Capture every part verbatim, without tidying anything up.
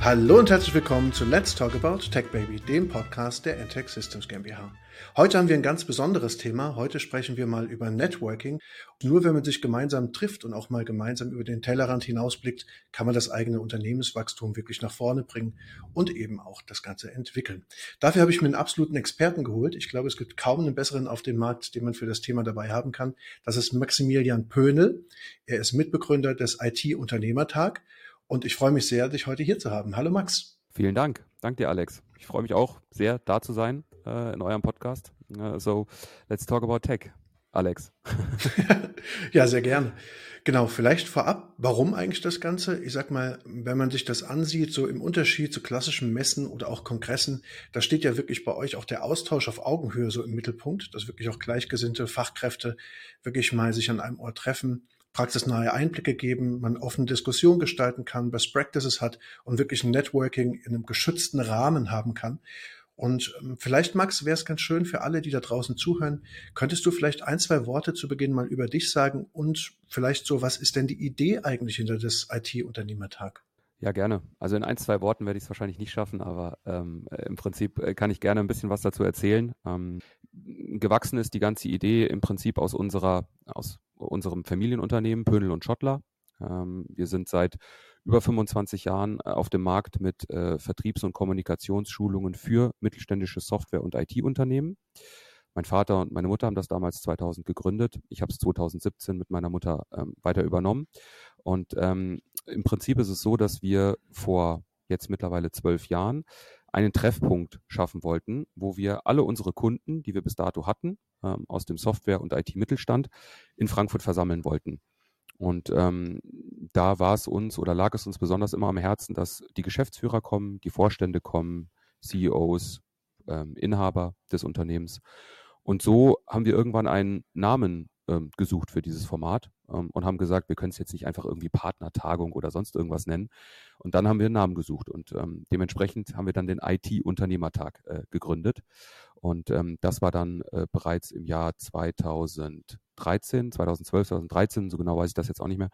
Hallo und herzlich willkommen zu Let's Talk About Tech Baby, dem Podcast der Entech Systems GmbH. Heute haben wir ein ganz besonderes Thema. Heute sprechen wir mal über Networking. Nur wenn man sich gemeinsam trifft und auch mal gemeinsam über den Tellerrand hinausblickt, kann man das eigene Unternehmenswachstum wirklich nach vorne bringen und eben auch das Ganze entwickeln. Dafür habe ich mir einen absoluten Experten geholt. Ich glaube, es gibt kaum einen besseren auf dem Markt, den man für das Thema dabei haben kann. Das ist Maximilian Pöhnel. Er ist Mitbegründer des I T-Unternehmertag. Und ich freue mich sehr, dich heute hier zu haben. Hallo Max. Vielen Dank. Dank dir, Alex. Ich freue mich auch sehr, da zu sein äh, in eurem Podcast. Uh, so, let's talk about tech, Alex. Ja, sehr gerne. Genau, vielleicht vorab, warum eigentlich das Ganze? Ich sag mal, wenn man sich das ansieht, so im Unterschied zu klassischen Messen oder auch Kongressen, da steht ja wirklich bei euch auch der Austausch auf Augenhöhe so im Mittelpunkt, dass wirklich auch gleichgesinnte Fachkräfte wirklich mal sich an einem Ort treffen, praxisnahe Einblicke geben, man offene Diskussion gestalten kann, Best Practices hat und wirklich ein Networking in einem geschützten Rahmen haben kann. Und ähm, vielleicht, Max, wäre es ganz schön für alle, die da draußen zuhören, könntest du vielleicht ein, zwei Worte zu Beginn mal über dich sagen und vielleicht so, was ist denn die Idee eigentlich hinter des I T-Unternehmertag? Ja, gerne. Also in ein, zwei Worten werde ich es wahrscheinlich nicht schaffen, aber ähm, im Prinzip kann ich gerne ein bisschen was dazu erzählen. Ähm, gewachsen ist die ganze Idee im Prinzip aus unserer, aus unserem Familienunternehmen Pöhnel und Schottler. Ähm, wir sind seit über fünfundzwanzig Jahren auf dem Markt mit äh, Vertriebs- und Kommunikationsschulungen für mittelständische Software- und I T-Unternehmen. Mein Vater und meine Mutter haben das damals zweitausend gegründet. Ich habe es zweitausendsiebzehn mit meiner Mutter ähm, weiter übernommen. Und ähm, im Prinzip ist es so, dass wir vor jetzt mittlerweile zwölf Jahren einen Treffpunkt schaffen wollten, wo wir alle unsere Kunden, die wir bis dato hatten, ähm, aus dem Software- und I T-Mittelstand, in Frankfurt versammeln wollten. Und ähm, da war es uns oder lag es uns besonders immer am Herzen, dass die Geschäftsführer kommen, die Vorstände kommen, C E Os, ähm, Inhaber des Unternehmens. Und so haben wir irgendwann einen Namen ähm, gesucht für dieses Format ähm, und haben gesagt, wir können es jetzt nicht einfach irgendwie Partnertagung oder sonst irgendwas nennen. Und dann haben wir einen Namen gesucht und ähm, dementsprechend haben wir dann den I T-Unternehmertag äh, gegründet. Und ähm, das war dann äh, bereits im Jahr zweitausenddreizehn, zweitausendzwölf, zweitausenddreizehn, so genau weiß ich das jetzt auch nicht mehr.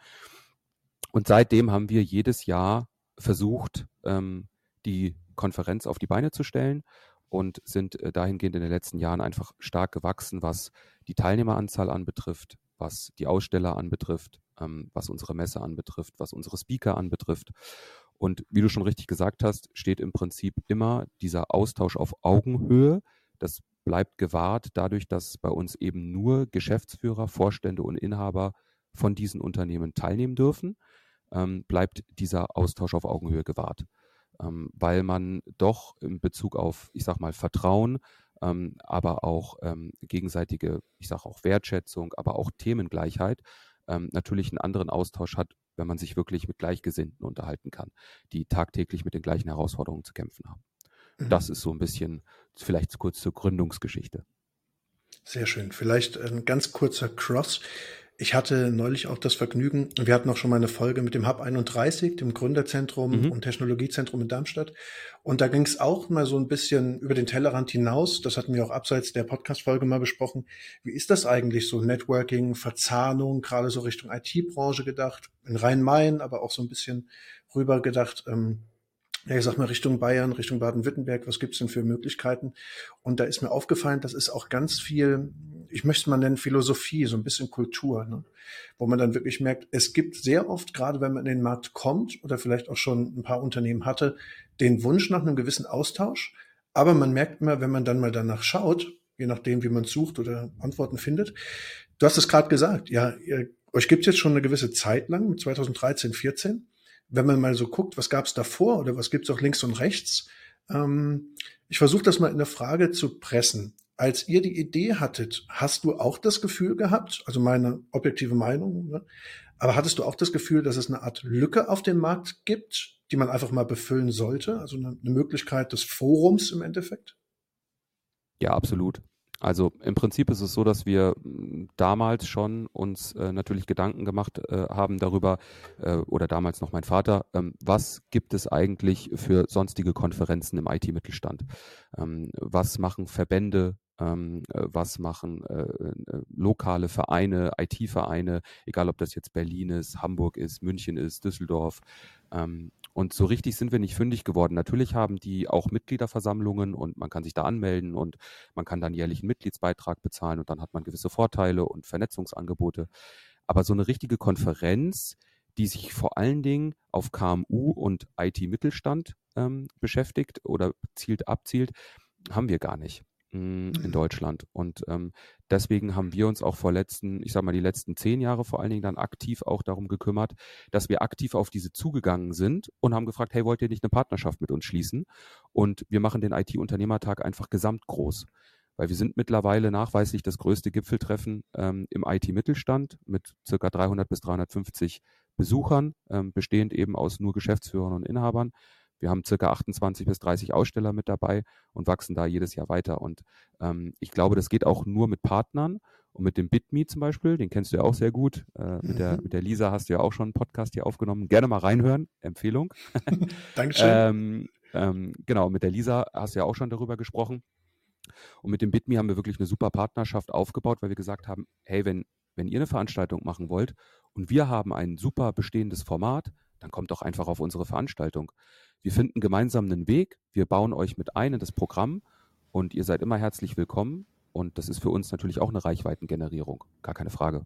Und seitdem haben wir jedes Jahr versucht, ähm, die Konferenz auf die Beine zu stellen und sind äh, dahingehend in den letzten Jahren einfach stark gewachsen, was die Teilnehmeranzahl anbetrifft, was die Aussteller anbetrifft, ähm, was unsere Messe anbetrifft, was unsere Speaker anbetrifft. Und wie du schon richtig gesagt hast, steht im Prinzip immer dieser Austausch auf Augenhöhe. Das bleibt gewahrt dadurch, dass bei uns eben nur Geschäftsführer, Vorstände und Inhaber von diesen Unternehmen teilnehmen dürfen, ähm, bleibt dieser Austausch auf Augenhöhe gewahrt. Ähm, weil man doch in Bezug auf, ich sag mal, Vertrauen, ähm, aber auch ähm, gegenseitige, ich sage auch Wertschätzung, aber auch Themengleichheit ähm, natürlich einen anderen Austausch hat, wenn man sich wirklich mit Gleichgesinnten unterhalten kann, die tagtäglich mit den gleichen Herausforderungen zu kämpfen haben. Mhm. Das ist so ein bisschen vielleicht kurz zur Gründungsgeschichte. Sehr schön. Vielleicht ein ganz kurzer Cross. Ich hatte neulich auch das Vergnügen, wir hatten auch schon mal eine Folge mit dem Hub einunddreißig, dem Gründerzentrum Mhm. und Technologiezentrum in Darmstadt. Und da ging es auch mal so ein bisschen über den Tellerrand hinaus. Das hatten wir auch abseits der Podcast-Folge mal besprochen. Wie ist das eigentlich so? Networking, Verzahnung, gerade so Richtung I T-Branche gedacht, in Rhein-Main, aber auch so ein bisschen rüber gedacht, ähm, ja, ich sag mal Richtung Bayern, Richtung Baden-Württemberg, was gibt's denn für Möglichkeiten? Und da ist mir aufgefallen, das ist auch ganz viel, ich möchte es mal nennen, Philosophie, so ein bisschen Kultur, ne? Wo man dann wirklich merkt, es gibt sehr oft, gerade wenn man in den Markt kommt oder vielleicht auch schon ein paar Unternehmen hatte, den Wunsch nach einem gewissen Austausch. Aber man merkt immer, wenn man dann mal danach schaut, je nachdem, wie man sucht oder Antworten findet, du hast es gerade gesagt, ja, ihr, euch gibt's jetzt schon eine gewisse Zeit lang, mit zweitausenddreizehn, vierzehn. Wenn man mal so guckt, was gab es davor oder was gibt es auch links und rechts? Ähm, ich versuche das mal in der Frage zu pressen. Als ihr die Idee hattet, hast du auch das Gefühl gehabt, also meine objektive Meinung, ne? Aber hattest du auch das Gefühl, dass es eine Art Lücke auf dem Markt gibt, die man einfach mal befüllen sollte? Also eine, eine Möglichkeit des Forums im Endeffekt? Ja, absolut. Also im Prinzip ist es so, dass wir mh, damals schon uns äh, natürlich Gedanken gemacht äh, haben darüber, äh, oder damals noch mein Vater, ähm, was gibt es eigentlich für sonstige Konferenzen im I T-Mittelstand? Ähm, was machen Verbände? Ähm, äh, was machen äh, äh, lokale Vereine, I T-Vereine, egal ob das jetzt Berlin ist, Hamburg ist, München ist, Düsseldorf. Ähm, Und so richtig sind wir nicht fündig geworden. Natürlich haben die auch Mitgliederversammlungen und man kann sich da anmelden und man kann dann jährlich einen Mitgliedsbeitrag bezahlen und dann hat man gewisse Vorteile und Vernetzungsangebote. Aber so eine richtige Konferenz, die sich vor allen Dingen auf K M U und I T-Mittelstand ähm, beschäftigt oder zielt, abzielt, haben wir gar nicht mh, in Deutschland. Und ähm, deswegen haben wir uns auch vor letzten, ich sag mal die letzten zehn Jahre vor allen Dingen dann aktiv auch darum gekümmert, dass wir aktiv auf diese zugegangen sind und haben gefragt, hey, wollt ihr nicht eine Partnerschaft mit uns schließen? Und wir machen den I T-Unternehmertag einfach gesamtgroß. Weil wir sind mittlerweile nachweislich das größte Gipfeltreffen ähm, im I T-Mittelstand mit circa dreihundert bis dreihundertfünfzig Besuchern, ähm, bestehend eben aus nur Geschäftsführern und Inhabern. Wir haben circa achtundzwanzig bis dreißig Aussteller mit dabei und wachsen da jedes Jahr weiter. Und ähm, ich glaube, das geht auch nur mit Partnern und mit dem BitMe zum Beispiel, den kennst du ja auch sehr gut. Äh, mit, der, mit der Lisa hast du ja auch schon einen Podcast hier aufgenommen. Gerne mal reinhören, Empfehlung. Dankeschön. ähm, ähm, genau, mit der Lisa hast du ja auch schon darüber gesprochen. Und mit dem BitMe haben wir wirklich eine super Partnerschaft aufgebaut, weil wir gesagt haben, hey, wenn, wenn ihr eine Veranstaltung machen wollt und wir haben ein super bestehendes Format, dann kommt doch einfach auf unsere Veranstaltung. Wir finden gemeinsam einen Weg, wir bauen euch mit ein in das Programm und ihr seid immer herzlich willkommen. Und das ist für uns natürlich auch eine Reichweitengenerierung, gar keine Frage.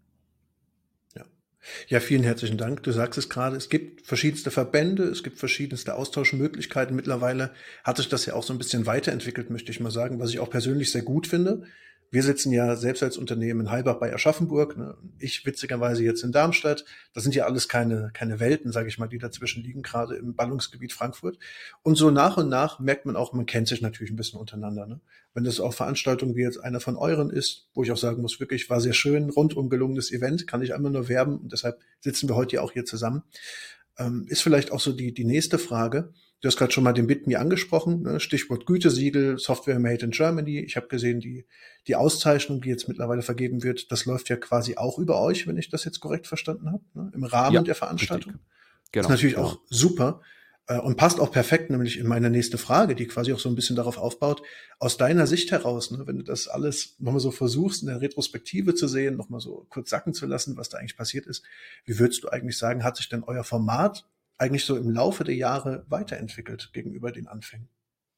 Ja, vielen herzlichen Dank. Du sagst es gerade, es gibt verschiedenste Verbände, es gibt verschiedenste Austauschmöglichkeiten. Mittlerweile hat sich das ja auch so ein bisschen weiterentwickelt, möchte ich mal sagen, was ich auch persönlich sehr gut finde. Wir sitzen ja selbst als Unternehmen in Heilbach bei Aschaffenburg, ne? Ich witzigerweise jetzt in Darmstadt. Das sind ja alles keine keine Welten, sage ich mal, die dazwischen liegen, gerade im Ballungsgebiet Frankfurt. Und so nach und nach merkt man auch, man kennt sich natürlich ein bisschen untereinander. Ne? Wenn das auch Veranstaltungen wie jetzt einer von euren ist, wo ich auch sagen muss, wirklich war sehr schön, rundum gelungenes Event, kann ich einmal nur werben und deshalb sitzen wir heute ja auch hier zusammen. Ähm, ist vielleicht auch so die die nächste Frage. Du hast gerade schon mal den BitMe angesprochen, ne? Stichwort Gütesiegel, Software Made in Germany. Ich habe gesehen, die die Auszeichnung, die jetzt mittlerweile vergeben wird, das läuft ja quasi auch über euch, wenn ich das jetzt korrekt verstanden habe, ne? Im Rahmen Ja, der Veranstaltung. richtig. Das ist Genau, natürlich genau. auch super äh, und passt auch perfekt, nämlich in meine nächste Frage, die quasi auch so ein bisschen darauf aufbaut. Aus deiner Sicht heraus, ne, wenn du das alles nochmal so versuchst, in der Retrospektive zu sehen, nochmal so kurz sacken zu lassen, was da eigentlich passiert ist, wie würdest du eigentlich sagen, hat sich denn euer Format eigentlich so im Laufe der Jahre weiterentwickelt gegenüber den Anfängen?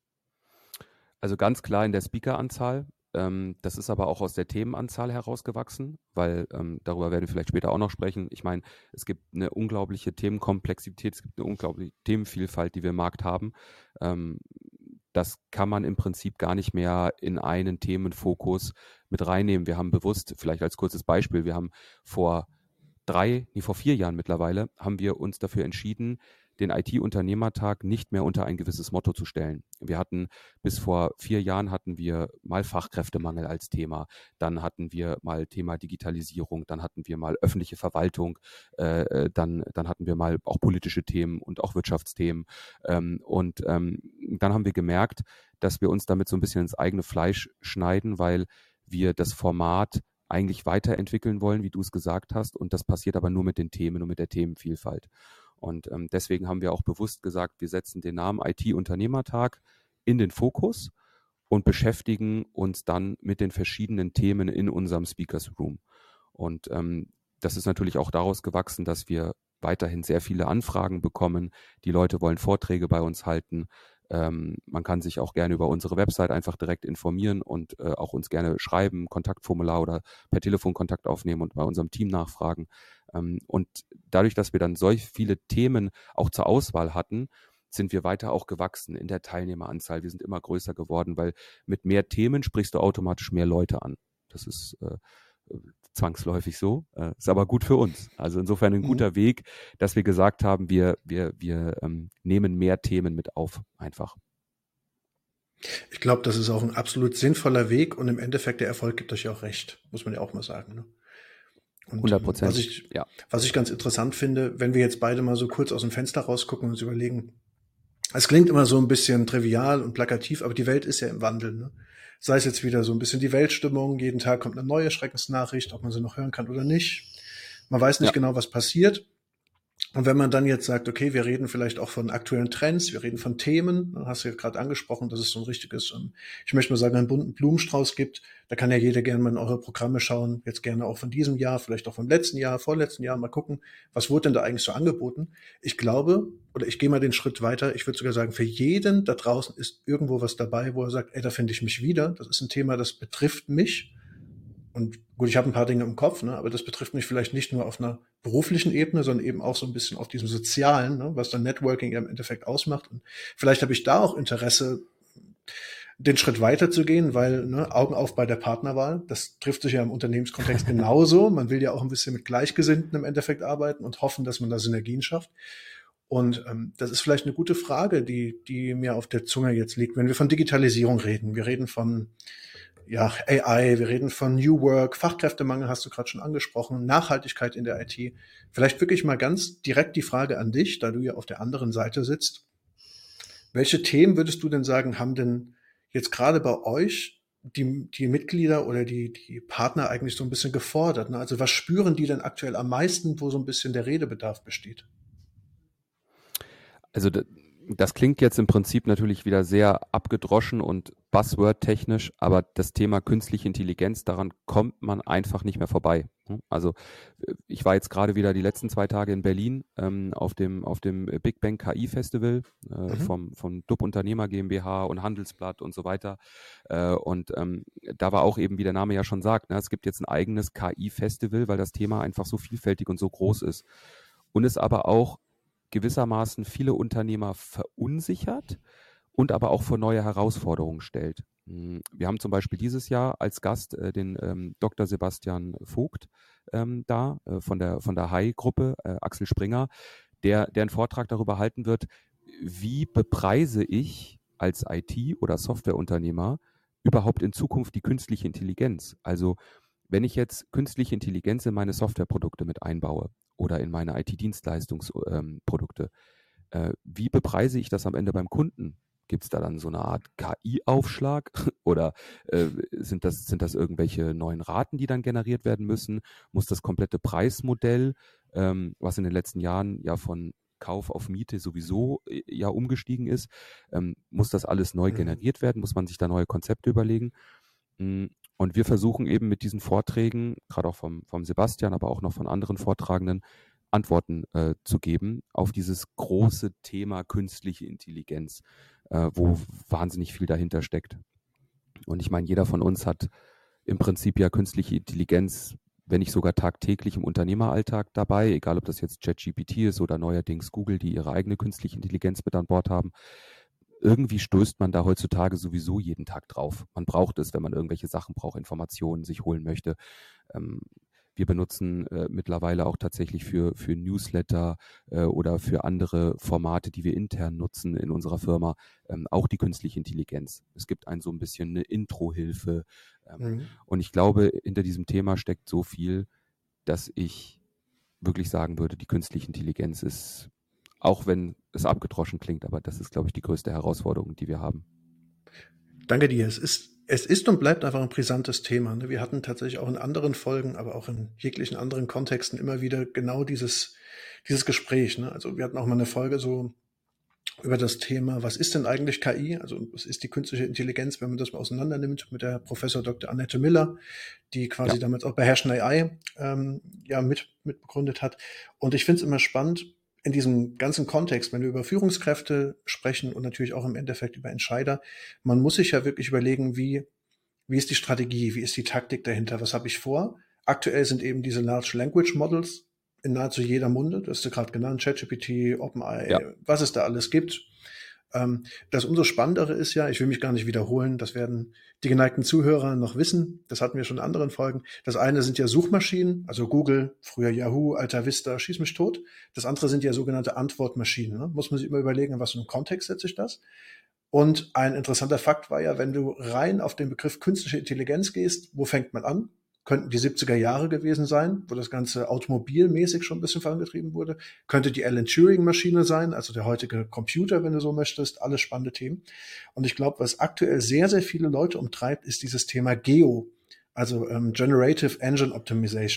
Also ganz klar in der Speakeranzahl. Ähm, das ist aber auch aus der Themenanzahl herausgewachsen, weil ähm, darüber werden wir vielleicht später auch noch sprechen. Ich meine, es gibt eine unglaubliche Themenkomplexität, es gibt eine unglaubliche Themenvielfalt, die wir im Markt haben. Ähm, das kann man im Prinzip gar nicht mehr in einen Themenfokus mit reinnehmen. Wir haben bewusst, vielleicht als kurzes Beispiel, wir haben vor drei, nee, vor vier Jahren mittlerweile, haben wir uns dafür entschieden, den I T-Unternehmertag nicht mehr unter ein gewisses Motto zu stellen. Wir hatten bis vor vier Jahren hatten wir mal Fachkräftemangel als Thema, dann hatten wir mal Thema Digitalisierung, dann hatten wir mal öffentliche Verwaltung, äh, dann, dann hatten wir mal auch politische Themen und auch Wirtschaftsthemen. Ähm, und ähm, dann haben wir gemerkt, dass wir uns damit so ein bisschen ins eigene Fleisch schneiden, weil wir das Format eigentlich weiterentwickeln wollen, wie du es gesagt hast. Und das passiert aber nur mit den Themen und mit der Themenvielfalt. Und ähm, deswegen haben wir auch bewusst gesagt, wir setzen den Namen I T-Unternehmertag in den Fokus und beschäftigen uns dann mit den verschiedenen Themen in unserem Speakers Room. Und ähm, das ist natürlich auch daraus gewachsen, dass wir weiterhin sehr viele Anfragen bekommen. Die Leute wollen Vorträge bei uns halten. Ähm, man kann sich auch gerne über unsere Website einfach direkt informieren und äh, auch uns gerne schreiben, Kontaktformular oder per Telefon Kontakt aufnehmen und bei unserem Team nachfragen. Ähm, und dadurch, dass wir dann solch viele Themen auch zur Auswahl hatten, sind wir weiter auch gewachsen in der Teilnehmeranzahl. Wir sind immer größer geworden, weil mit mehr Themen sprichst du automatisch mehr Leute an. Das ist äh, zwangsläufig so, äh, ist aber gut für uns. Also insofern ein guter mhm. Weg, dass wir gesagt haben, wir, wir, wir ähm, nehmen mehr Themen mit auf, einfach. Ich glaube, das ist auch ein absolut sinnvoller Weg und im Endeffekt der Erfolg gibt euch ja auch recht, muss man ja auch mal sagen. Ne? Und hundert Prozent, was ich, ja. was ich ganz interessant finde, wenn wir jetzt beide mal so kurz aus dem Fenster rausgucken und uns überlegen, es klingt immer so ein bisschen trivial und plakativ, aber die Welt ist ja im Wandel. Ne? Sei es jetzt wieder so ein bisschen die Weltstimmung, jeden Tag kommt eine neue Schreckensnachricht, ob man sie noch hören kann oder nicht. Man weiß nicht ja. genau, was passiert. Und wenn man dann jetzt sagt, okay, wir reden vielleicht auch von aktuellen Trends, wir reden von Themen, dann hast du ja gerade angesprochen, dass es so ein richtiges, ähm, ich möchte mal sagen, einen bunten Blumenstrauß gibt. Da kann ja jeder gerne mal in eure Programme schauen, jetzt gerne auch von diesem Jahr, vielleicht auch vom letzten Jahr, vorletzten Jahr, mal gucken, was wurde denn da eigentlich so angeboten? Ich glaube, oder ich gehe mal den Schritt weiter, ich würde sogar sagen, für jeden da draußen ist irgendwo was dabei, wo er sagt, ey, da finde ich mich wieder, das ist ein Thema, das betrifft mich. Und gut, ich habe ein paar Dinge im Kopf, ne, aber das betrifft mich vielleicht nicht nur auf einer beruflichen Ebene, sondern eben auch so ein bisschen auf diesem sozialen, ne, was dann Networking ja im Endeffekt ausmacht. Und vielleicht habe ich da auch Interesse, den Schritt weiterzugehen, weil ne, Augen auf bei der Partnerwahl, das trifft sich ja im Unternehmenskontext genauso. Man will ja auch ein bisschen mit Gleichgesinnten im Endeffekt arbeiten und hoffen, dass man da Synergien schafft. Und ähm, das ist vielleicht eine gute Frage, die, die mir auf der Zunge jetzt liegt, wenn wir von Digitalisierung reden. Wir reden von ja, A I, wir reden von New Work, Fachkräftemangel hast du gerade schon angesprochen, Nachhaltigkeit in der I T. Vielleicht wirklich mal ganz direkt die Frage an dich, da du ja auf der anderen Seite sitzt. Welche Themen würdest du denn sagen, haben denn jetzt gerade bei euch die, die Mitglieder oder die, die Partner eigentlich so ein bisschen gefordert? Ne? Also was spüren die denn aktuell am meisten, wo so ein bisschen der Redebedarf besteht? Also d- das klingt jetzt im Prinzip natürlich wieder sehr abgedroschen und Buzzword-technisch, aber das Thema künstliche Intelligenz, daran kommt man einfach nicht mehr vorbei. ne? Also äh, ich war jetzt gerade wieder die letzten zwei Tage in Berlin ähm, auf dem auf dem Big Bang K I Festival äh, Mhm. vom vom D U B Unternehmer GmbH und Handelsblatt und so weiter. Äh, und ähm, da war auch eben, wie der Name ja schon sagt, ne, es gibt jetzt ein eigenes K I Festival, weil das Thema einfach so vielfältig und so groß ist. Und es aber auch gewissermaßen viele Unternehmer verunsichert und aber auch vor neue Herausforderungen stellt. Mm, Wir haben zum Beispiel dieses Jahr als Gast äh, den ähm, Doktor Sebastian Vogt ähm, da äh, von der von der H I Gruppe, äh, Axel Springer, der, der einen Vortrag darüber halten wird, wie bepreise ich als I T- oder Softwareunternehmer überhaupt in Zukunft die künstliche Intelligenz? Also wenn ich jetzt künstliche Intelligenz in meine Softwareprodukte mit einbaue oder in meine I T-Dienstleistungsprodukte, äh, wie bepreise ich das am Ende beim Kunden? Gibt es da dann so eine Art K I-Aufschlag oder äh, sind das, sind das irgendwelche neuen Raten, die dann generiert werden müssen? Muss das komplette Preismodell, ähm, was in den letzten Jahren ja von Kauf auf Miete sowieso äh, ja umgestiegen ist, ähm, muss das alles neu Mhm. generiert werden? Muss man sich da neue Konzepte überlegen? Mm, Und wir versuchen eben mit diesen Vorträgen, gerade auch vom, vom Sebastian, aber auch noch von anderen Vortragenden, Antworten äh, zu geben auf dieses große Thema künstliche Intelligenz, äh, wo wahnsinnig viel dahinter steckt. Und ich meine, jeder von uns hat im Prinzip ja künstliche Intelligenz, wenn nicht sogar tagtäglich im Unternehmeralltag dabei, egal ob das jetzt ChatGPT ist oder neuerdings Google, die ihre eigene künstliche Intelligenz mit an Bord haben. Irgendwie stößt man da heutzutage sowieso jeden Tag drauf. Man braucht es, wenn man irgendwelche Sachen braucht, Informationen sich holen möchte. Ähm, wir benutzen äh, mittlerweile auch tatsächlich für, für Newsletter äh, oder für andere Formate, die wir intern nutzen in unserer Firma, ähm, auch die künstliche Intelligenz. Es gibt ein so ein bisschen eine Intro-Hilfe. Ähm, Mhm. und ich glaube, hinter diesem Thema steckt so viel, dass ich wirklich sagen würde, die künstliche Intelligenz ist, auch wenn es abgedroschen klingt, aber das ist, glaube ich, die größte Herausforderung, die wir haben. Danke dir. Es ist, es ist und bleibt einfach ein brisantes Thema. Ne? Wir hatten tatsächlich auch in anderen Folgen, aber auch in jeglichen anderen Kontexten immer wieder genau dieses, dieses Gespräch. Ne? Also wir hatten auch mal eine Folge so über das Thema, was ist denn eigentlich K I? Also was ist die künstliche Intelligenz, wenn man das mal auseinander nimmt, mit der Professor Doktor Annette Miller, die Ja, quasi damals auch bei Herrschen A I ähm, ja mit, mit begründet hat. Und ich finde es immer spannend, in diesem ganzen Kontext, wenn wir über Führungskräfte sprechen und natürlich auch im Endeffekt über Entscheider, man muss sich ja wirklich überlegen, wie, wie ist die Strategie, wie ist die Taktik dahinter, was habe ich vor? Aktuell sind eben diese Large Language Models in nahezu jeder Munde, das hast du gerade genannt, ChatGPT, ja, OpenAI, was es da alles gibt. Ähm, das umso Spannendere ist ja, ich will mich gar nicht wiederholen, das werden die geneigten Zuhörer noch wissen, das hatten wir schon in anderen Folgen. Das eine sind ja Suchmaschinen, also Google, früher Yahoo, Alta Vista, schieß mich tot. Das andere sind ja sogenannte Antwortmaschinen. Ne? Muss man sich immer überlegen, in was für einen Kontext setze ich das? Und ein interessanter Fakt war ja, wenn du rein auf den Begriff künstliche Intelligenz gehst, wo fängt man an? Könnten die siebziger Jahre gewesen sein, wo das Ganze automobilmäßig schon ein bisschen vorangetrieben wurde. Könnte die Alan Turing-Maschine sein, also der heutige Computer, wenn du so möchtest. Alles spannende Themen. Und ich glaube, was aktuell sehr, sehr viele Leute umtreibt, ist dieses Thema Geo, also ähm, Generative Engine Optimization.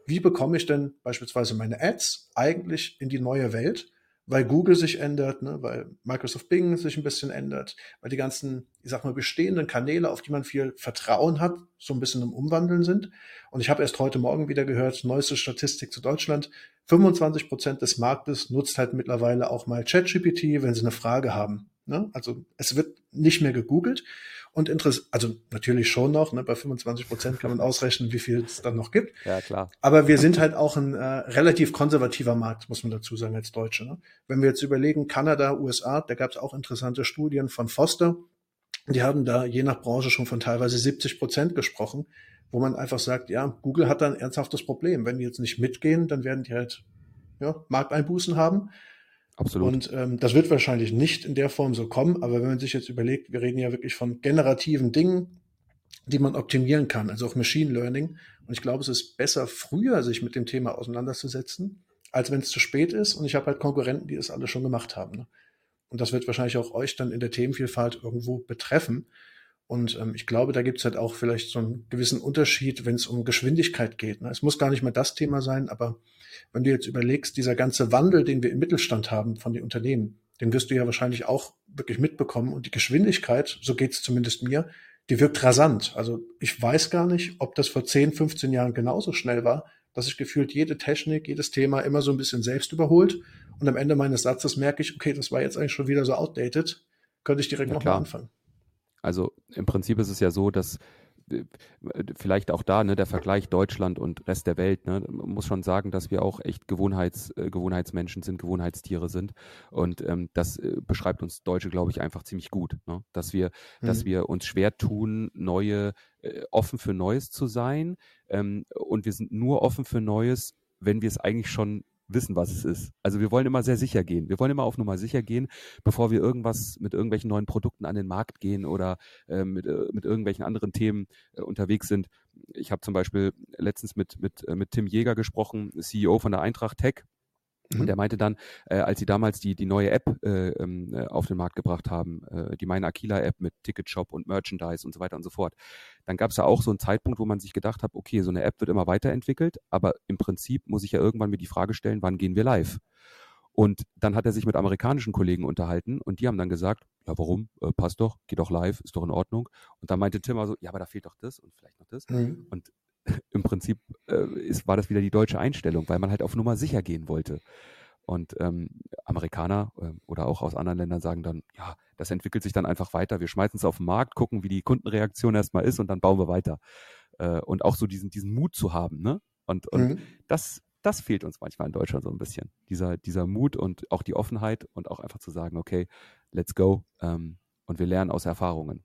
wie bekomme ich denn beispielsweise meine Ads eigentlich in die neue Welt, weil Google sich ändert, ne, weil Microsoft Bing sich ein bisschen ändert, weil die ganzen, ich sag mal, bestehenden Kanäle, auf die man viel Vertrauen hat, so ein bisschen im Umwandeln sind. Und ich habe erst heute Morgen wieder gehört, neueste Statistik zu Deutschland, fünfundzwanzig Prozent des Marktes nutzt halt mittlerweile auch mal ChatGPT, wenn sie eine Frage haben. Ne? Also es wird nicht mehr gegoogelt. Und interessant, also natürlich schon noch, ne, bei fünfundzwanzig Prozent kann man ausrechnen, wie viel es dann noch gibt. Ja, klar. Aber wir sind halt auch ein äh, relativ konservativer Markt, muss man dazu sagen, als Deutsche. Ne? Wenn wir jetzt überlegen, Kanada, U S A, da gab es auch interessante Studien von Foster. Die haben da je nach Branche schon von teilweise siebzig Prozent gesprochen, wo man einfach sagt, ja, Google hat da ein ernsthaftes Problem. Wenn die jetzt nicht mitgehen, dann werden die halt ja, Markteinbußen haben. Absolut. Und ähm, das wird wahrscheinlich nicht in der Form so kommen, aber wenn man sich jetzt überlegt, wir reden ja wirklich von generativen Dingen, die man optimieren kann, also auch Machine Learning. Und ich glaube, es ist besser, früher sich mit dem Thema auseinanderzusetzen, als wenn es zu spät ist. Und ich habe halt Konkurrenten, die das alle schon gemacht haben. Ne? Und das wird wahrscheinlich auch euch dann in der Themenvielfalt irgendwo betreffen. Und ähm, ich glaube, da gibt es halt auch vielleicht so einen gewissen Unterschied, wenn es um Geschwindigkeit geht. Ne? Es muss gar nicht mehr das Thema sein, aber wenn du jetzt überlegst, dieser ganze Wandel, den wir im Mittelstand haben von den Unternehmen, den wirst du ja wahrscheinlich auch wirklich mitbekommen. Und die Geschwindigkeit, so geht es zumindest mir, die wirkt rasant. Also ich weiß gar nicht, ob das vor zehn, fünfzehn Jahren genauso schnell war, dass sich gefühlt jede Technik, jedes Thema immer so ein bisschen selbst überholt. Und am Ende meines Satzes merke ich, okay, das war jetzt eigentlich schon wieder so outdated, könnte ich direkt Ja, nochmal klar. anfangen. Also im Prinzip ist es ja so, dass äh, vielleicht auch da, ne, der Vergleich Deutschland und Rest der Welt, ne, man muss schon sagen, dass wir auch echt Gewohnheits, äh, Gewohnheitsmenschen sind, Gewohnheitstiere sind. Und ähm, das äh, beschreibt uns Deutsche, glaube ich, einfach ziemlich gut, ne? Dass wir, dass Mhm. wir uns schwer tun, neue, äh, offen für Neues zu sein. Ähm, und wir sind nur offen für Neues, wenn wir es eigentlich schon wissen, was es ist. Also wir wollen immer sehr sicher gehen. Wir wollen immer auf Nummer sicher gehen, bevor wir irgendwas mit irgendwelchen neuen Produkten an den Markt gehen oder äh, mit, äh, mit irgendwelchen anderen Themen äh, unterwegs sind. Ich habe zum Beispiel letztens mit, mit, äh, mit Tim Jäger gesprochen, C E O von der Eintracht Tech. Und Mhm. er meinte dann, äh, als sie damals die, die neue App äh, ähm, äh, auf den Markt gebracht haben, äh, die Meine Aquila App mit Ticketshop und Merchandise und so weiter und so fort, dann gab es ja auch so einen Zeitpunkt, wo man sich gedacht hat, okay, so eine App wird immer weiterentwickelt, aber im Prinzip muss ich ja irgendwann mir die Frage stellen, wann gehen wir live? Und dann hat er sich mit amerikanischen Kollegen unterhalten und die haben dann gesagt, ja warum, äh, passt doch, geht doch live, ist doch in Ordnung. Und dann meinte Tim also, ja, aber da fehlt doch das und vielleicht noch das. Mhm. Und im Prinzip äh, ist, war das wieder die deutsche Einstellung, weil man halt auf Nummer sicher gehen wollte. Und ähm, Amerikaner äh, oder auch aus anderen Ländern sagen dann, ja, das entwickelt sich dann einfach weiter. Wir schmeißen es auf den Markt, gucken, wie die Kundenreaktion erstmal ist und dann bauen wir weiter. Äh, und auch so diesen, diesen Mut zu haben, ne? Und, und Mhm. das, das fehlt uns manchmal in Deutschland so ein bisschen. Dieser, dieser Mut und auch die Offenheit und auch einfach zu sagen, okay, let's go. Ähm, und wir lernen aus Erfahrungen.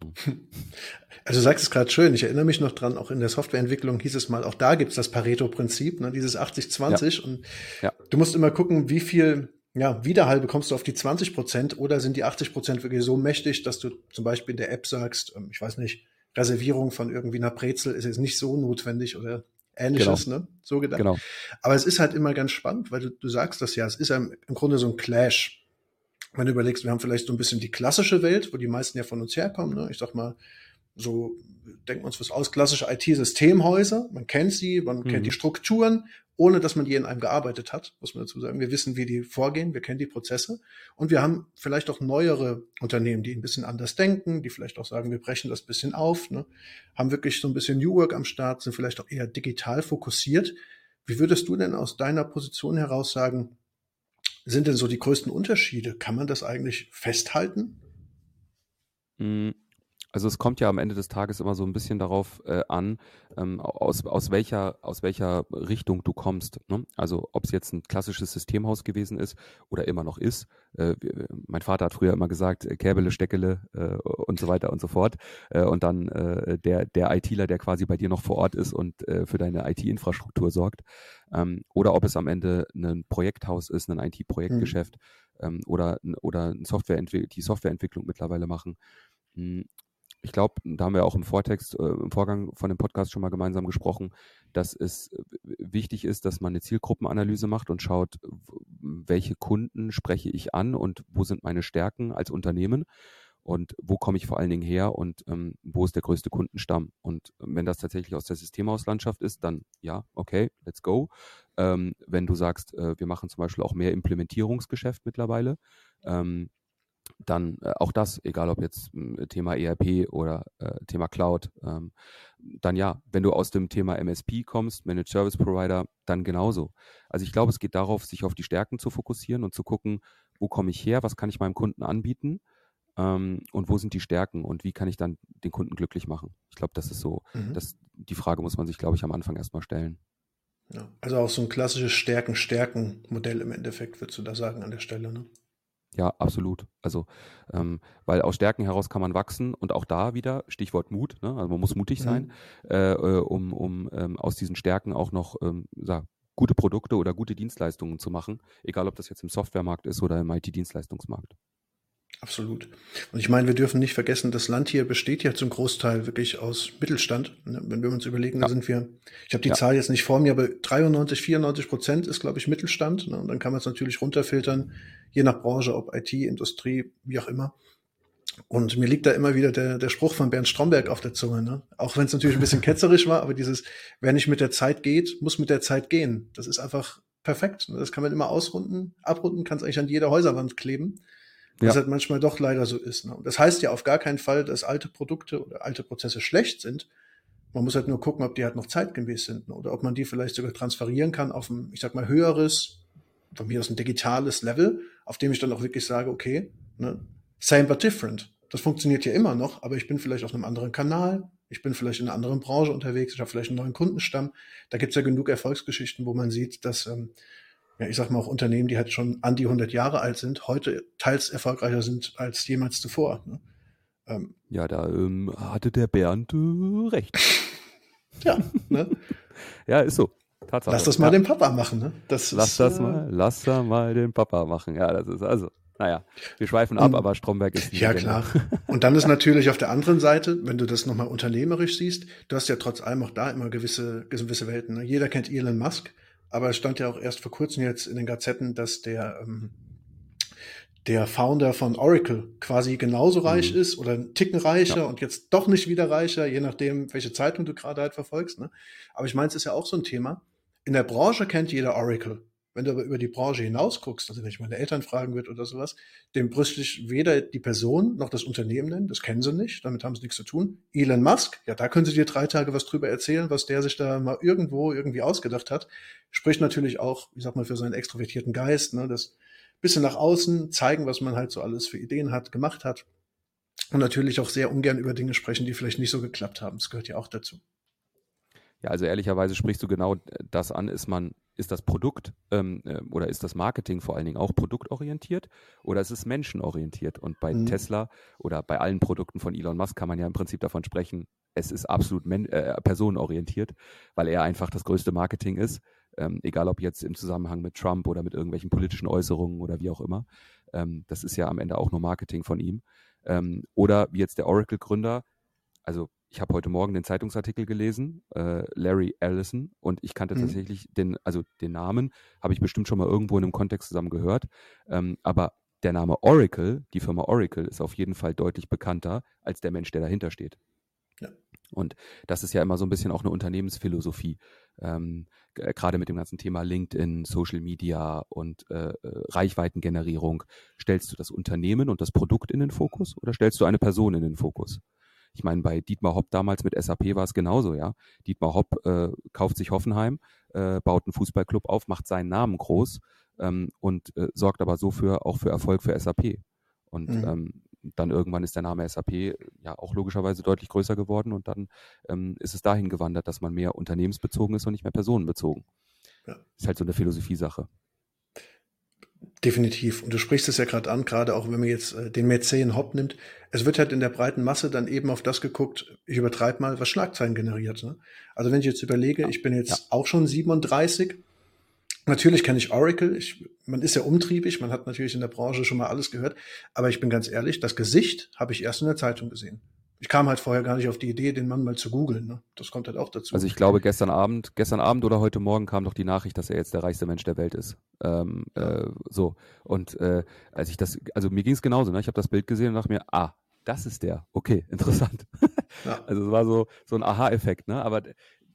Also du sagst es gerade schön, ich erinnere mich noch dran, auch in der Softwareentwicklung hieß es mal, auch da gibt es das Pareto-Prinzip, ne, dieses achtzig zwanzig Ja. und Ja. du musst immer gucken, wie viel ja, Widerhall bekommst du auf die zwanzig Prozent oder sind die achtzig Prozent wirklich so mächtig, dass du zum Beispiel in der App sagst, ähm, ich weiß nicht, Reservierung von irgendwie einer Brezel ist jetzt nicht so notwendig oder ähnliches, Genau. ne, so gedacht. Genau. Aber es ist halt immer ganz spannend, weil du, du sagst das ja, es ist ja im, im Grunde so ein Clash. Wenn du überlegst, wir haben vielleicht so ein bisschen die klassische Welt, wo die meisten ja von uns herkommen, ne? Ich sag mal, so denken wir uns was aus, klassische I T-Systemhäuser, man kennt sie, man mhm. kennt die Strukturen, ohne dass man je in einem gearbeitet hat, muss man dazu sagen. Wir wissen, wie die vorgehen, wir kennen die Prozesse und wir haben vielleicht auch neuere Unternehmen, die ein bisschen anders denken, die vielleicht auch sagen, wir brechen das ein bisschen auf, ne? Haben wirklich so ein bisschen New Work am Start, sind vielleicht auch eher digital fokussiert. Wie würdest du denn aus deiner Position heraus sagen, sind denn so die größten Unterschiede? Kann man das eigentlich festhalten? Also es kommt ja am Ende des Tages immer so ein bisschen darauf äh, an, ähm, aus, aus, welcher, aus welcher Richtung du kommst. Ne? Also ob es jetzt ein klassisches Systemhaus gewesen ist oder immer noch ist. Äh, mein Vater hat früher immer gesagt, äh, Käbele, Steckele äh, und so weiter und so fort. Äh, und dann äh, der, der ITler, der quasi bei dir noch vor Ort ist und äh, für deine I T-Infrastruktur sorgt. Ähm, oder ob es am Ende ein Projekthaus ist, ein I T-Projektgeschäft mhm. ähm, oder, oder ein Softwareentwick- die Softwareentwicklung mittlerweile machen. Ich glaube, da haben wir auch im Vortext, äh, im Vorgang von dem Podcast schon mal gemeinsam gesprochen, dass es wichtig ist, dass man eine Zielgruppenanalyse macht und schaut, welche Kunden spreche ich an und wo sind meine Stärken als Unternehmen und wo komme ich vor allen Dingen her und ähm, wo ist der größte Kundenstamm. Und wenn das tatsächlich aus der Systemhauslandschaft ist, dann ja, okay, let's go. Ähm, wenn du sagst, äh, wir machen zum Beispiel auch mehr Implementierungsgeschäft mittlerweile, ähm, dann äh, auch das, egal ob jetzt äh, Thema E R P oder äh, Thema Cloud, ähm, dann ja, wenn du aus dem Thema M S P kommst, Managed Service Provider, dann genauso. Also ich glaube, es geht darauf, sich auf die Stärken zu fokussieren und zu gucken, wo komme ich her, was kann ich meinem Kunden anbieten ähm, und wo sind die Stärken und wie kann ich dann den Kunden glücklich machen. Ich glaube, das ist so, Mhm. das, die Frage muss man sich, glaube ich, am Anfang erstmal stellen. Ja. Also auch so ein klassisches Stärken-Stärken-Modell im Endeffekt, würdest du da sagen an der Stelle, ne? Ja, absolut. Also, ähm, weil aus Stärken heraus kann man wachsen und auch da wieder, Stichwort Mut, ne? Also man muss mutig sein, Mhm. äh, äh, um, um ähm, aus diesen Stärken auch noch ähm, sag, gute Produkte oder gute Dienstleistungen zu machen, egal ob das jetzt im Softwaremarkt ist oder im I T-Dienstleistungsmarkt. Absolut. Und ich meine, wir dürfen nicht vergessen, das Land hier besteht ja zum Großteil wirklich aus Mittelstand. Ne? Wenn wir uns überlegen, da Ja, sind wir, ich habe die ja, Zahl jetzt nicht vor mir, aber dreiundneunzig, vierundneunzig Prozent ist, glaube ich, Mittelstand. Ne? Und dann kann man es natürlich runterfiltern, je nach Branche, ob I T, Industrie, wie auch immer. Und mir liegt da immer wieder der, der Spruch von Bernd Stromberg auf der Zunge. Ne? Auch wenn es natürlich ein bisschen ketzerisch war, aber dieses, wer nicht mit der Zeit geht, muss mit der Zeit gehen. Das ist einfach perfekt. Ne? Das kann man immer ausrunden, abrunden, kann es eigentlich an jeder Häuserwand kleben. Was ja, halt manchmal doch leider so ist. Ne? Und das heißt ja auf gar keinen Fall, dass alte Produkte oder alte Prozesse schlecht sind. Man muss halt nur gucken, ob die halt noch zeitgemäß sind, ne? Oder ob man die vielleicht sogar transferieren kann auf ein, ich sag mal, höheres, von mir aus ein digitales Level, auf dem ich dann auch wirklich sage, okay, ne, same but different. Das funktioniert ja immer noch, aber ich bin vielleicht auf einem anderen Kanal, ich bin vielleicht in einer anderen Branche unterwegs, ich habe vielleicht einen neuen Kundenstamm. Da gibt's ja genug Erfolgsgeschichten, wo man sieht, dass ähm, ja, ich sag mal auch Unternehmen, die halt schon an die hundert Jahre alt sind, heute teils erfolgreicher sind als jemals zuvor. Ne? Ähm, ja, da ähm, hatte der Bernd äh, recht. ja, ne? Ja, ist so. Lass Tatsache. das mal Ja, den Papa machen. Ne? Das lass ist das äh, mal, lass da mal den Papa machen. Ja, das ist also, naja, wir schweifen ab, und aber Stromberg ist eine ja Legende. klar. Und dann ist natürlich auf der anderen Seite, wenn du das nochmal unternehmerisch siehst, du hast ja trotz allem auch da immer gewisse, gewisse Welten. Ne? Jeder kennt Elon Musk, aber es stand ja auch erst vor kurzem jetzt in den Gazetten, dass der ähm, der Founder von Oracle quasi genauso reich Mhm. ist oder einen Ticken Ja, reicher und jetzt doch nicht wieder reicher, je nachdem, welche Zeitung du gerade halt verfolgst. Ne? Aber ich meine, es ist ja auch so ein Thema. In der Branche kennt jeder Oracle. Wenn du aber über die Branche hinaus guckst, also wenn ich meine Eltern fragen würde oder sowas, dem brüste ich weder die Person noch das Unternehmen nennen, das kennen sie nicht, damit haben sie nichts zu tun. Elon Musk, ja, da können sie dir drei Tage was drüber erzählen, was der sich da mal irgendwo irgendwie ausgedacht hat. Spricht natürlich auch, ich sag mal, für seinen extrovertierten Geist, ne, das bisschen nach außen zeigen, was man halt so alles für Ideen hat, gemacht hat. Und natürlich auch sehr ungern über Dinge sprechen, die vielleicht nicht so geklappt haben. Das gehört ja auch dazu. ja, also ehrlicherweise sprichst du genau das an, ist man, ist das Produkt ähm, äh, oder ist das Marketing vor allen Dingen auch produktorientiert oder ist es menschenorientiert? Und bei Mhm. Tesla oder bei allen Produkten von Elon Musk kann man ja im Prinzip davon sprechen, es ist absolut men äh, personenorientiert, weil er einfach das größte Marketing ist, ähm, egal ob jetzt im Zusammenhang mit Trump oder mit irgendwelchen politischen Äußerungen oder wie auch immer. Ähm, das ist ja am Ende auch nur Marketing von ihm. Ähm, oder wie jetzt der Oracle-Gründer, also ich habe heute Morgen den Zeitungsartikel gelesen, äh, Larry Ellison, und ich kannte Mhm. tatsächlich den, also den Namen, habe ich bestimmt schon mal irgendwo in einem Kontext zusammen gehört. Ähm, aber der Name Oracle, die Firma Oracle, ist auf jeden Fall deutlich bekannter als der Mensch, der dahinter steht. Ja. Und das ist ja immer so ein bisschen auch eine Unternehmensphilosophie. Ähm, g- gerade mit dem ganzen Thema LinkedIn, Social Media und äh, äh, Reichweitengenerierung. Stellst du das Unternehmen und das Produkt in den Fokus oder stellst du eine Person in den Fokus? Ich meine, bei Dietmar Hopp damals mit S A P war es genauso, ja. Dietmar Hopp äh, kauft sich Hoffenheim, äh, baut einen Fußballclub auf, macht seinen Namen groß ähm, und äh, sorgt aber so für auch für Erfolg für S A P. Und Mhm. ähm, dann irgendwann ist der Name S A P ja auch logischerweise deutlich größer geworden und dann ähm, ist es dahin gewandert, dass man mehr unternehmensbezogen ist und nicht mehr personenbezogen. Ja. Ist halt so eine Philosophiesache. Definitiv. Und du sprichst es ja gerade an, gerade auch wenn man jetzt äh, den Mäzen Hopp nimmt. Es wird halt in der breiten Masse dann eben auf das geguckt, ich übertreibe mal, was Schlagzeilen generiert. Ne? Also wenn ich jetzt überlege, Ja, ich bin ja. jetzt auch schon siebenunddreißig. Natürlich kenne ich Oracle. Ich, man ist ja umtriebig, man hat natürlich in der Branche schon mal alles gehört. Aber ich bin ganz ehrlich, das Gesicht habe ich erst in der Zeitung gesehen. Ich kam halt vorher gar nicht auf die Idee, den Mann mal zu googeln. Ne? Das kommt halt auch dazu. Also ich glaube, gestern Abend, gestern Abend oder heute Morgen kam doch die Nachricht, dass er jetzt der reichste Mensch der Welt ist. Ähm, Ja. äh, so. Und äh, als ich das, also mir ging es genauso, ne? Ich habe das Bild gesehen und dachte mir, ah, das ist der. Okay, interessant. Ja. Also es war so, so ein Aha-Effekt, ne? Aber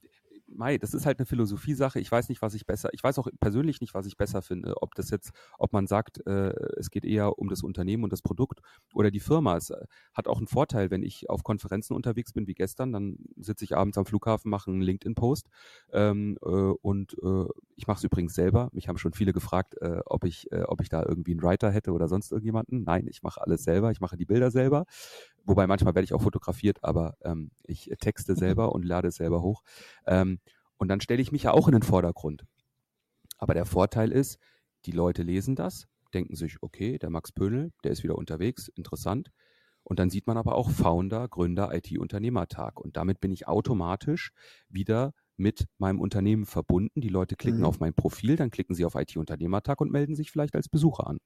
Mai, das ist halt eine Philosophiesache. Ich weiß nicht, was ich besser, ich weiß auch persönlich nicht, was ich besser finde. Ob das jetzt, ob man sagt, äh, es geht eher um das Unternehmen und das Produkt oder die Firma. Es äh, hat auch einen Vorteil, wenn ich auf Konferenzen unterwegs bin, wie gestern, dann sitze ich abends am Flughafen, mache einen LinkedIn-Post ähm, äh, und äh, ich mache es übrigens selber. Mich haben schon viele gefragt, äh, ob ich, äh, ob ich da irgendwie einen Writer hätte oder sonst irgendjemanden. Nein, ich mache alles selber. Ich mache die Bilder selber. Wobei manchmal werde ich auch fotografiert, aber ähm, ich texte selber und lade es selber hoch. Ähm, und dann stelle ich mich ja auch in den Vordergrund. Aber der Vorteil ist, die Leute lesen das, denken sich, okay, der Max Pöhnl, der ist wieder unterwegs, interessant. Und dann sieht man aber auch Founder, Gründer, I T-Unternehmertag. Und damit bin ich automatisch wieder mit meinem Unternehmen verbunden. Die Leute klicken Mhm. auf mein Profil, dann klicken sie auf I T-Unternehmertag und melden sich vielleicht als Besucher an.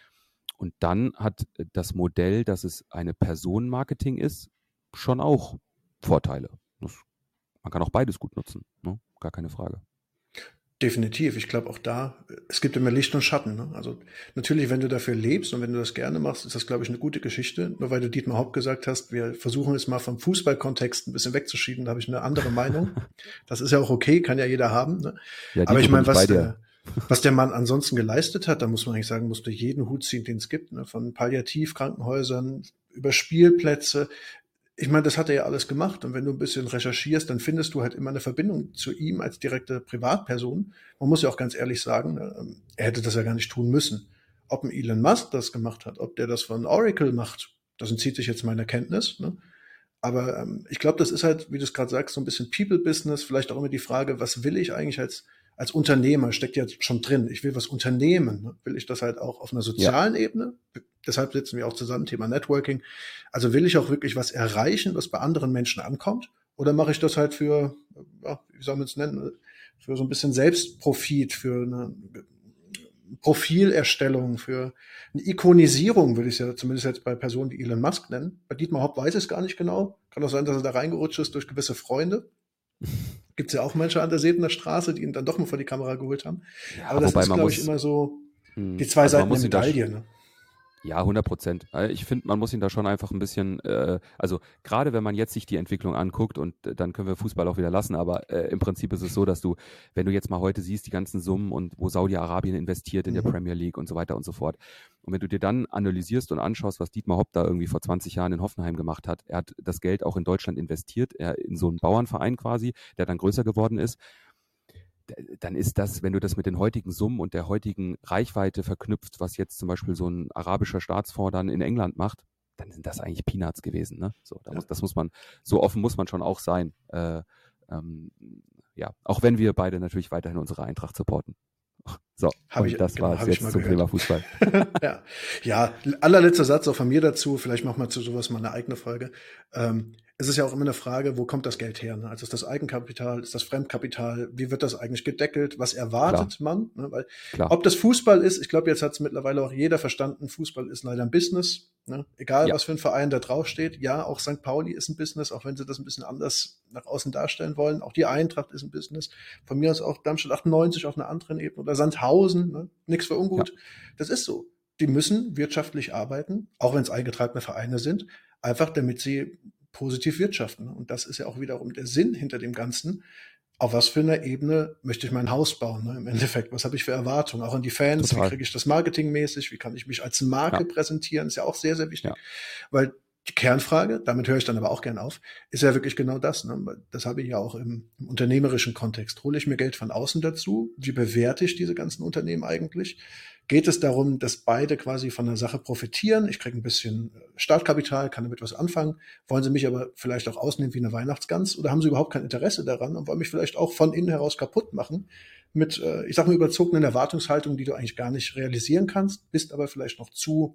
Und dann hat das Modell, dass es eine Personenmarketing ist, schon auch Vorteile. Das, man kann auch beides gut nutzen, ne? Gar keine Frage. Definitiv. Ich glaube auch da, es gibt immer Licht und Schatten. Ne? Also natürlich, wenn du dafür lebst und wenn du das gerne machst, ist das, glaube ich, eine gute Geschichte. Nur weil du Dietmar Hopp gesagt hast, wir versuchen es mal vom Fußballkontext ein bisschen wegzuschieben, da habe ich eine andere Meinung. Das ist ja auch okay, kann ja jeder haben. Ne? Ja, Aber Dito, ich bin meine, ich was bei dir. der, was der Mann ansonsten geleistet hat, da muss man eigentlich sagen, musst du jeden Hut ziehen, den es gibt. Ne? Von Palliativkrankenhäusern über Spielplätze. Ich meine, das hat er ja alles gemacht. Und wenn du ein bisschen recherchierst, dann findest du halt immer eine Verbindung zu ihm als direkte Privatperson. Man muss ja auch ganz ehrlich sagen, ähm, er hätte das ja gar nicht tun müssen. Ob ein Elon Musk das gemacht hat, ob der das von Oracle macht, das entzieht sich jetzt meiner Kenntnis. Ne? Aber ähm, ich glaube, das ist halt, wie du es gerade sagst, so ein bisschen People-Business. Vielleicht auch immer die Frage, was will ich eigentlich als als Unternehmer? Steckt ja schon drin. Ich will was unternehmen. Ne? Will ich das halt auch auf einer Ja, sozialen Ebene? Deshalb sitzen wir auch zusammen, Thema Networking. Also will ich auch wirklich was erreichen, was bei anderen Menschen ankommt? Oder mache ich das halt für, ja, wie soll man es nennen, für so ein bisschen Selbstprofit, für eine Profilerstellung, für eine Ikonisierung, würde ich es ja zumindest jetzt bei Personen wie Elon Musk nennen. Bei Dietmar Hopp weiß ich es gar nicht genau. Kann auch sein, dass er da reingerutscht ist durch gewisse Freunde. Gibt es ja auch manche an der Sebener Straße, die ihn dann doch mal vor die Kamera geholt haben. Aber ja, das wobei ist, man glaube ich, muss, immer so die mh, zwei also man Seiten der muss ihn da, sch- Medaille. Ne? ja, hundert Prozent. Ich finde, man muss ihn da schon einfach ein bisschen, äh, also gerade wenn man jetzt sich die Entwicklung anguckt und äh, dann können wir Fußball auch wieder lassen, aber äh, im Prinzip ist es so, dass du, wenn du jetzt mal heute siehst, die ganzen Summen und wo Saudi-Arabien investiert in der Mhm. Premier League und so weiter und so fort. Und wenn du dir dann analysierst und anschaust, was Dietmar Hopp da irgendwie vor zwanzig Jahren in Hoffenheim gemacht hat, er hat das Geld auch in Deutschland investiert, er in so einen Bauernverein quasi, der dann größer geworden ist, dann ist das, wenn du das mit den heutigen Summen und der heutigen Reichweite verknüpft, was jetzt zum Beispiel so ein arabischer Staatsfonds dann in England macht, dann sind das eigentlich Peanuts gewesen. Ne? So, da muss, Ja. das muss man, so offen muss man schon auch sein. Äh, ähm, ja, auch wenn wir beide natürlich weiterhin unsere Eintracht supporten. So, Habe ich, und das war genau, es habe ich jetzt mal zum gehört. Thema Fußball. ja. ja, allerletzter Satz auch von mir dazu. Vielleicht machen wir zu sowas mal eine eigene Folge. Ähm, es ist ja auch immer eine Frage, wo kommt das Geld her? Ne? Also ist das Eigenkapital, ist das Fremdkapital? Wie wird das eigentlich gedeckelt? Was Klar, erwartet man? Ne? Weil klar. ob das Fußball ist, ich glaube, jetzt hat es mittlerweile auch jeder verstanden, Fußball ist leider ein Business. Ne? Egal, Ja, was für ein Verein da draufsteht. Ja, auch Sankt Pauli ist ein Business, auch wenn sie das ein bisschen anders nach außen darstellen wollen. Auch die Eintracht ist ein Business. Von mir aus auch Darmstadt achtundneunzig auf einer anderen Ebene oder Sandhausen. Ne? Nichts für ja, ungut. Das ist so. Die müssen wirtschaftlich arbeiten, auch wenn es eingetragene Vereine sind, einfach damit sie positiv wirtschaften. Und das ist ja auch wiederum der Sinn hinter dem Ganzen. Auf was für einer Ebene möchte ich mein Haus bauen? Ne? Im Endeffekt, was habe ich für Erwartungen? Auch an die Fans, wie total. kriege ich das marketingmäßig? Wie kann ich mich als Ja, Marke präsentieren? Ist ja auch sehr, sehr ja, wichtig. Weil die Kernfrage, damit höre ich dann aber auch gern auf, ist ja wirklich genau das. Ne? Das habe ich ja auch im, im unternehmerischen Kontext. Hole ich mir Geld von außen dazu? Wie bewerte ich diese ganzen Unternehmen eigentlich? Geht es darum, dass beide quasi von der Sache profitieren? Ich kriege ein bisschen Startkapital, kann damit was anfangen. Wollen sie mich aber vielleicht auch ausnehmen wie eine Weihnachtsgans? Oder haben sie überhaupt kein Interesse daran und wollen mich vielleicht auch von innen heraus kaputt machen? Mit, äh, ich sag mal, überzogenen Erwartungshaltungen, die du eigentlich gar nicht realisieren kannst, bist aber vielleicht noch zu,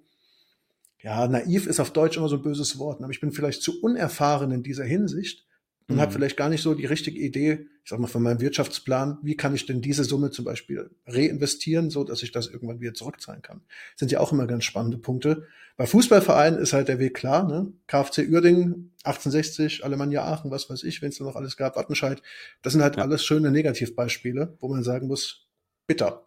ja, naiv ist auf Deutsch immer so ein böses Wort, aber ich bin vielleicht zu unerfahren in dieser Hinsicht und habe mhm. vielleicht gar nicht so die richtige Idee, ich sag mal, von meinem Wirtschaftsplan, wie kann ich denn diese Summe zum Beispiel reinvestieren, so dass ich das irgendwann wieder zurückzahlen kann. Das sind ja auch immer ganz spannende Punkte. Bei Fußballvereinen ist halt der Weg klar, ne? KfC Uerdingen, achtzehnhundertsechzig, Alemannia Aachen, was weiß ich, wenn es da noch alles gab, Wattenscheid. Das sind halt Ja, alles schöne Negativbeispiele, wo man sagen muss, bitter.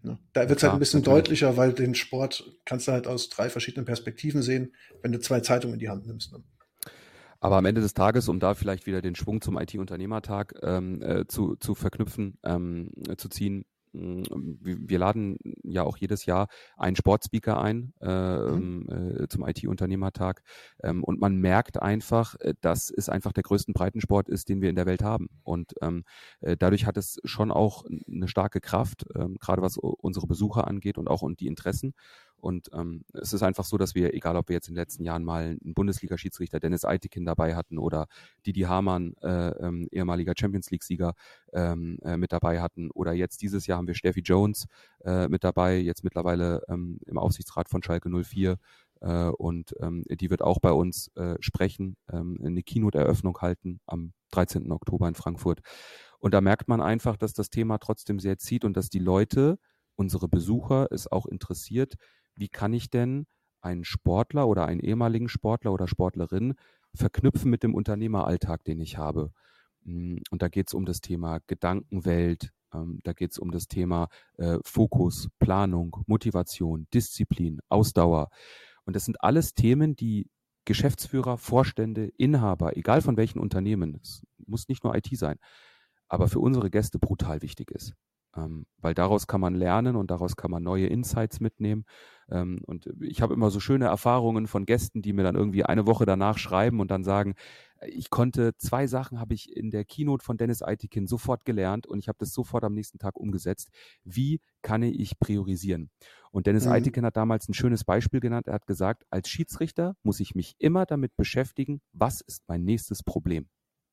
Ne? Da Ja wird es halt ein klar, bisschen natürlich. deutlicher, weil den Sport kannst du halt aus drei verschiedenen Perspektiven sehen, wenn du zwei Zeitungen in die Hand nimmst. Ne? Aber am Ende des Tages, um da vielleicht wieder den Schwung zum I T-Unternehmertag ähm, äh, zu, zu verknüpfen, ähm, äh, zu ziehen, mh, wir, wir laden ja auch jedes Jahr einen Sportspeaker ein äh, Mhm. ähm, äh, zum I T-Unternehmertag ähm, und man merkt einfach, äh, dass es einfach der größte Breitensport ist, den wir in der Welt haben. Und ähm, äh, dadurch hat es schon auch eine starke Kraft, ähm, gerade was u- unsere Besucher angeht und auch und die Interessen. Und ähm, es ist einfach so, dass wir, egal ob wir jetzt in den letzten Jahren mal einen Bundesliga-Schiedsrichter Dennis Eitekin dabei hatten oder Didi Hamann, äh, ähm, ehemaliger Champions League-Sieger, ähm, äh, mit dabei hatten, oder jetzt dieses Jahr haben wir Steffi Jones äh, mit dabei, jetzt mittlerweile ähm, im Aufsichtsrat von Schalke null vier. Äh, und ähm, die wird auch bei uns äh, sprechen, ähm, eine Keynote-Eröffnung halten am dreizehnten Oktober in Frankfurt. Und da merkt man einfach, dass das Thema trotzdem sehr zieht und dass die Leute, unsere Besucher, es auch interessiert, wie kann ich denn einen Sportler oder einen ehemaligen Sportler oder Sportlerin verknüpfen mit dem Unternehmeralltag, den ich habe. Mm, Und da geht es um das Thema Gedankenwelt, ähm, da geht es um das Thema äh, Fokus, Planung, Motivation, Disziplin, Ausdauer. Und das sind alles Themen, die Geschäftsführer, Vorstände, Inhaber, egal von welchen Unternehmen, es muss nicht nur I T sein, aber für unsere Gäste brutal wichtig ist. Ähm, weil daraus kann man lernen und daraus kann man neue Insights mitnehmen. Ähm, und ich habe immer so schöne Erfahrungen von Gästen, die mir dann irgendwie eine Woche danach schreiben und dann sagen, ich konnte zwei Sachen habe ich in der Keynote von Dennis Eitekin sofort gelernt und ich habe das sofort am nächsten Tag umgesetzt. Wie kann ich priorisieren? Und Dennis Mhm. Eitekin hat damals ein schönes Beispiel genannt. Er hat gesagt, als Schiedsrichter muss ich mich immer damit beschäftigen, was ist mein nächstes Problem?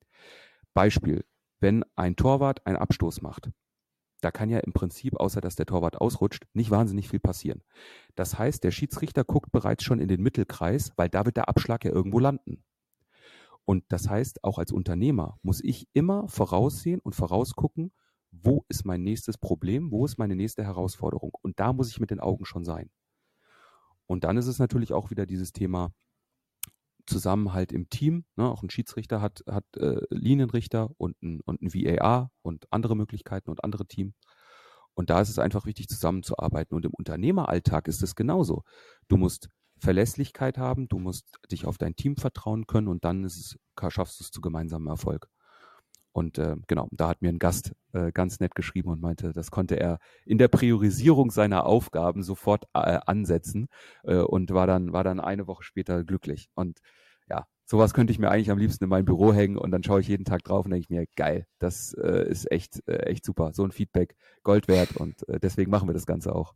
Beispiel, wenn ein Torwart einen Abstoß macht. Da kann ja im Prinzip, außer dass der Torwart ausrutscht, nicht wahnsinnig viel passieren. Das heißt, der Schiedsrichter guckt bereits schon in den Mittelkreis, weil da wird der Abschlag ja irgendwo landen. Und das heißt, auch als Unternehmer muss ich immer voraussehen und vorausgucken, wo ist mein nächstes Problem, wo ist meine nächste Herausforderung. Und da muss ich mit den Augen schon sein. Und dann ist es natürlich auch wieder dieses Thema Zusammenhalt im Team. Ne? Auch ein Schiedsrichter hat, hat äh, Linienrichter und ein, und ein V A R und andere Möglichkeiten und andere Teams. Und da ist es einfach wichtig, zusammenzuarbeiten. Und im Unternehmeralltag ist es genauso. Du musst Verlässlichkeit haben, du musst dich auf dein Team vertrauen können und dann ist es, schaffst du es zu gemeinsamem Erfolg. Und äh, genau, da hat mir ein Gast äh, ganz nett geschrieben und meinte, das konnte er in der Priorisierung seiner Aufgaben sofort äh, ansetzen äh, und war dann, war dann eine Woche später glücklich. Und ja, sowas könnte ich mir eigentlich am liebsten in mein Büro hängen und dann schaue ich jeden Tag drauf und denke ich mir, geil, das äh, ist echt, äh, echt super. So ein Feedback, Gold wert und äh, deswegen machen wir das Ganze auch.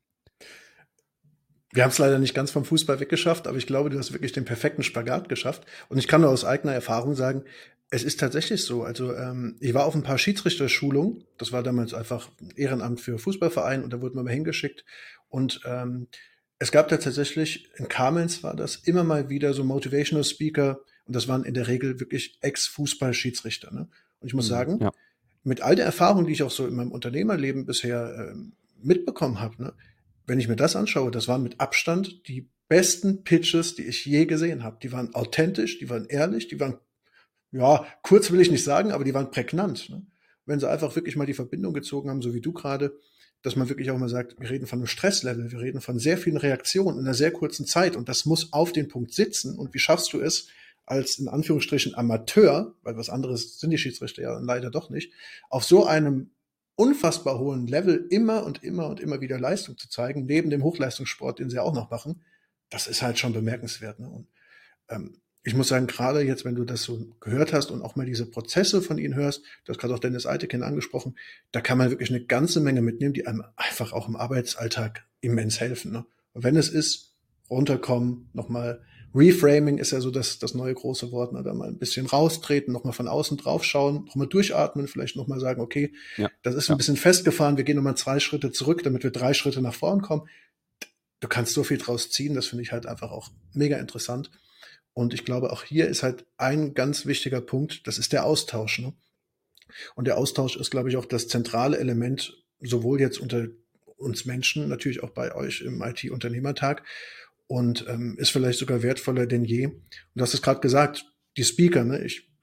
Wir haben es leider nicht ganz vom Fußball weggeschafft, aber ich glaube, du hast wirklich den perfekten Spagat geschafft. Und ich kann nur aus eigener Erfahrung sagen, es ist tatsächlich so. Also ähm, ich war auf ein paar Schiedsrichterschulungen. Das war damals einfach ein Ehrenamt für Fußballverein und da wurden wir mal hingeschickt. Und ähm, es gab da tatsächlich, in Kamenz war das, immer mal wieder so Motivational Speaker. Und das waren in der Regel wirklich Ex-Fußball-Schiedsrichter. Ne? Und ich muss Mhm, sagen, ja. mit all der Erfahrung, die ich auch so in meinem Unternehmerleben bisher ähm, mitbekommen habe, ne, wenn ich mir das anschaue, das waren mit Abstand die besten Pitches, die ich je gesehen habe. Die waren authentisch, die waren ehrlich, die waren, ja, kurz will ich nicht sagen, aber die waren prägnant. Ne? Wenn sie einfach wirklich mal die Verbindung gezogen haben, so wie du gerade, dass man wirklich auch mal sagt, wir reden von einem Stresslevel, wir reden von sehr vielen Reaktionen in einer sehr kurzen Zeit und das muss auf den Punkt sitzen. Und wie schaffst du es, als in Anführungsstrichen Amateur, weil was anderes sind die Schiedsrichter ja leider doch nicht, auf so einem unfassbar hohen Level immer und immer und immer wieder Leistung zu zeigen, neben dem Hochleistungssport, den sie auch noch machen, das ist halt schon bemerkenswert. Ne? Und ähm, ich muss sagen, gerade jetzt, wenn du das so gehört hast und auch mal diese Prozesse von ihnen hörst, du hast gerade auch Dennis Eitekin angesprochen, da kann man wirklich eine ganze Menge mitnehmen, die einem einfach auch im Arbeitsalltag immens helfen. Ne? Und wenn es ist, runterkommen, nochmal Reframing ist ja so das, das neue große Wort, ne? Da mal ein bisschen raustreten, nochmal von außen draufschauen, nochmal durchatmen, vielleicht nochmal sagen, okay, Ja, das ist ein ja. bisschen festgefahren, wir gehen nochmal zwei Schritte zurück, damit wir drei Schritte nach vorn kommen. Du kannst so viel draus ziehen, das finde ich halt einfach auch mega interessant. Und ich glaube, auch hier ist halt ein ganz wichtiger Punkt, das ist der Austausch. Ne? Und der Austausch ist, glaube ich, auch das zentrale Element, sowohl jetzt unter uns Menschen, natürlich auch bei euch im I T-Unternehmertag und ähm, ist vielleicht sogar wertvoller denn je. Und du hast es gerade gesagt, die Speaker, ne? Ich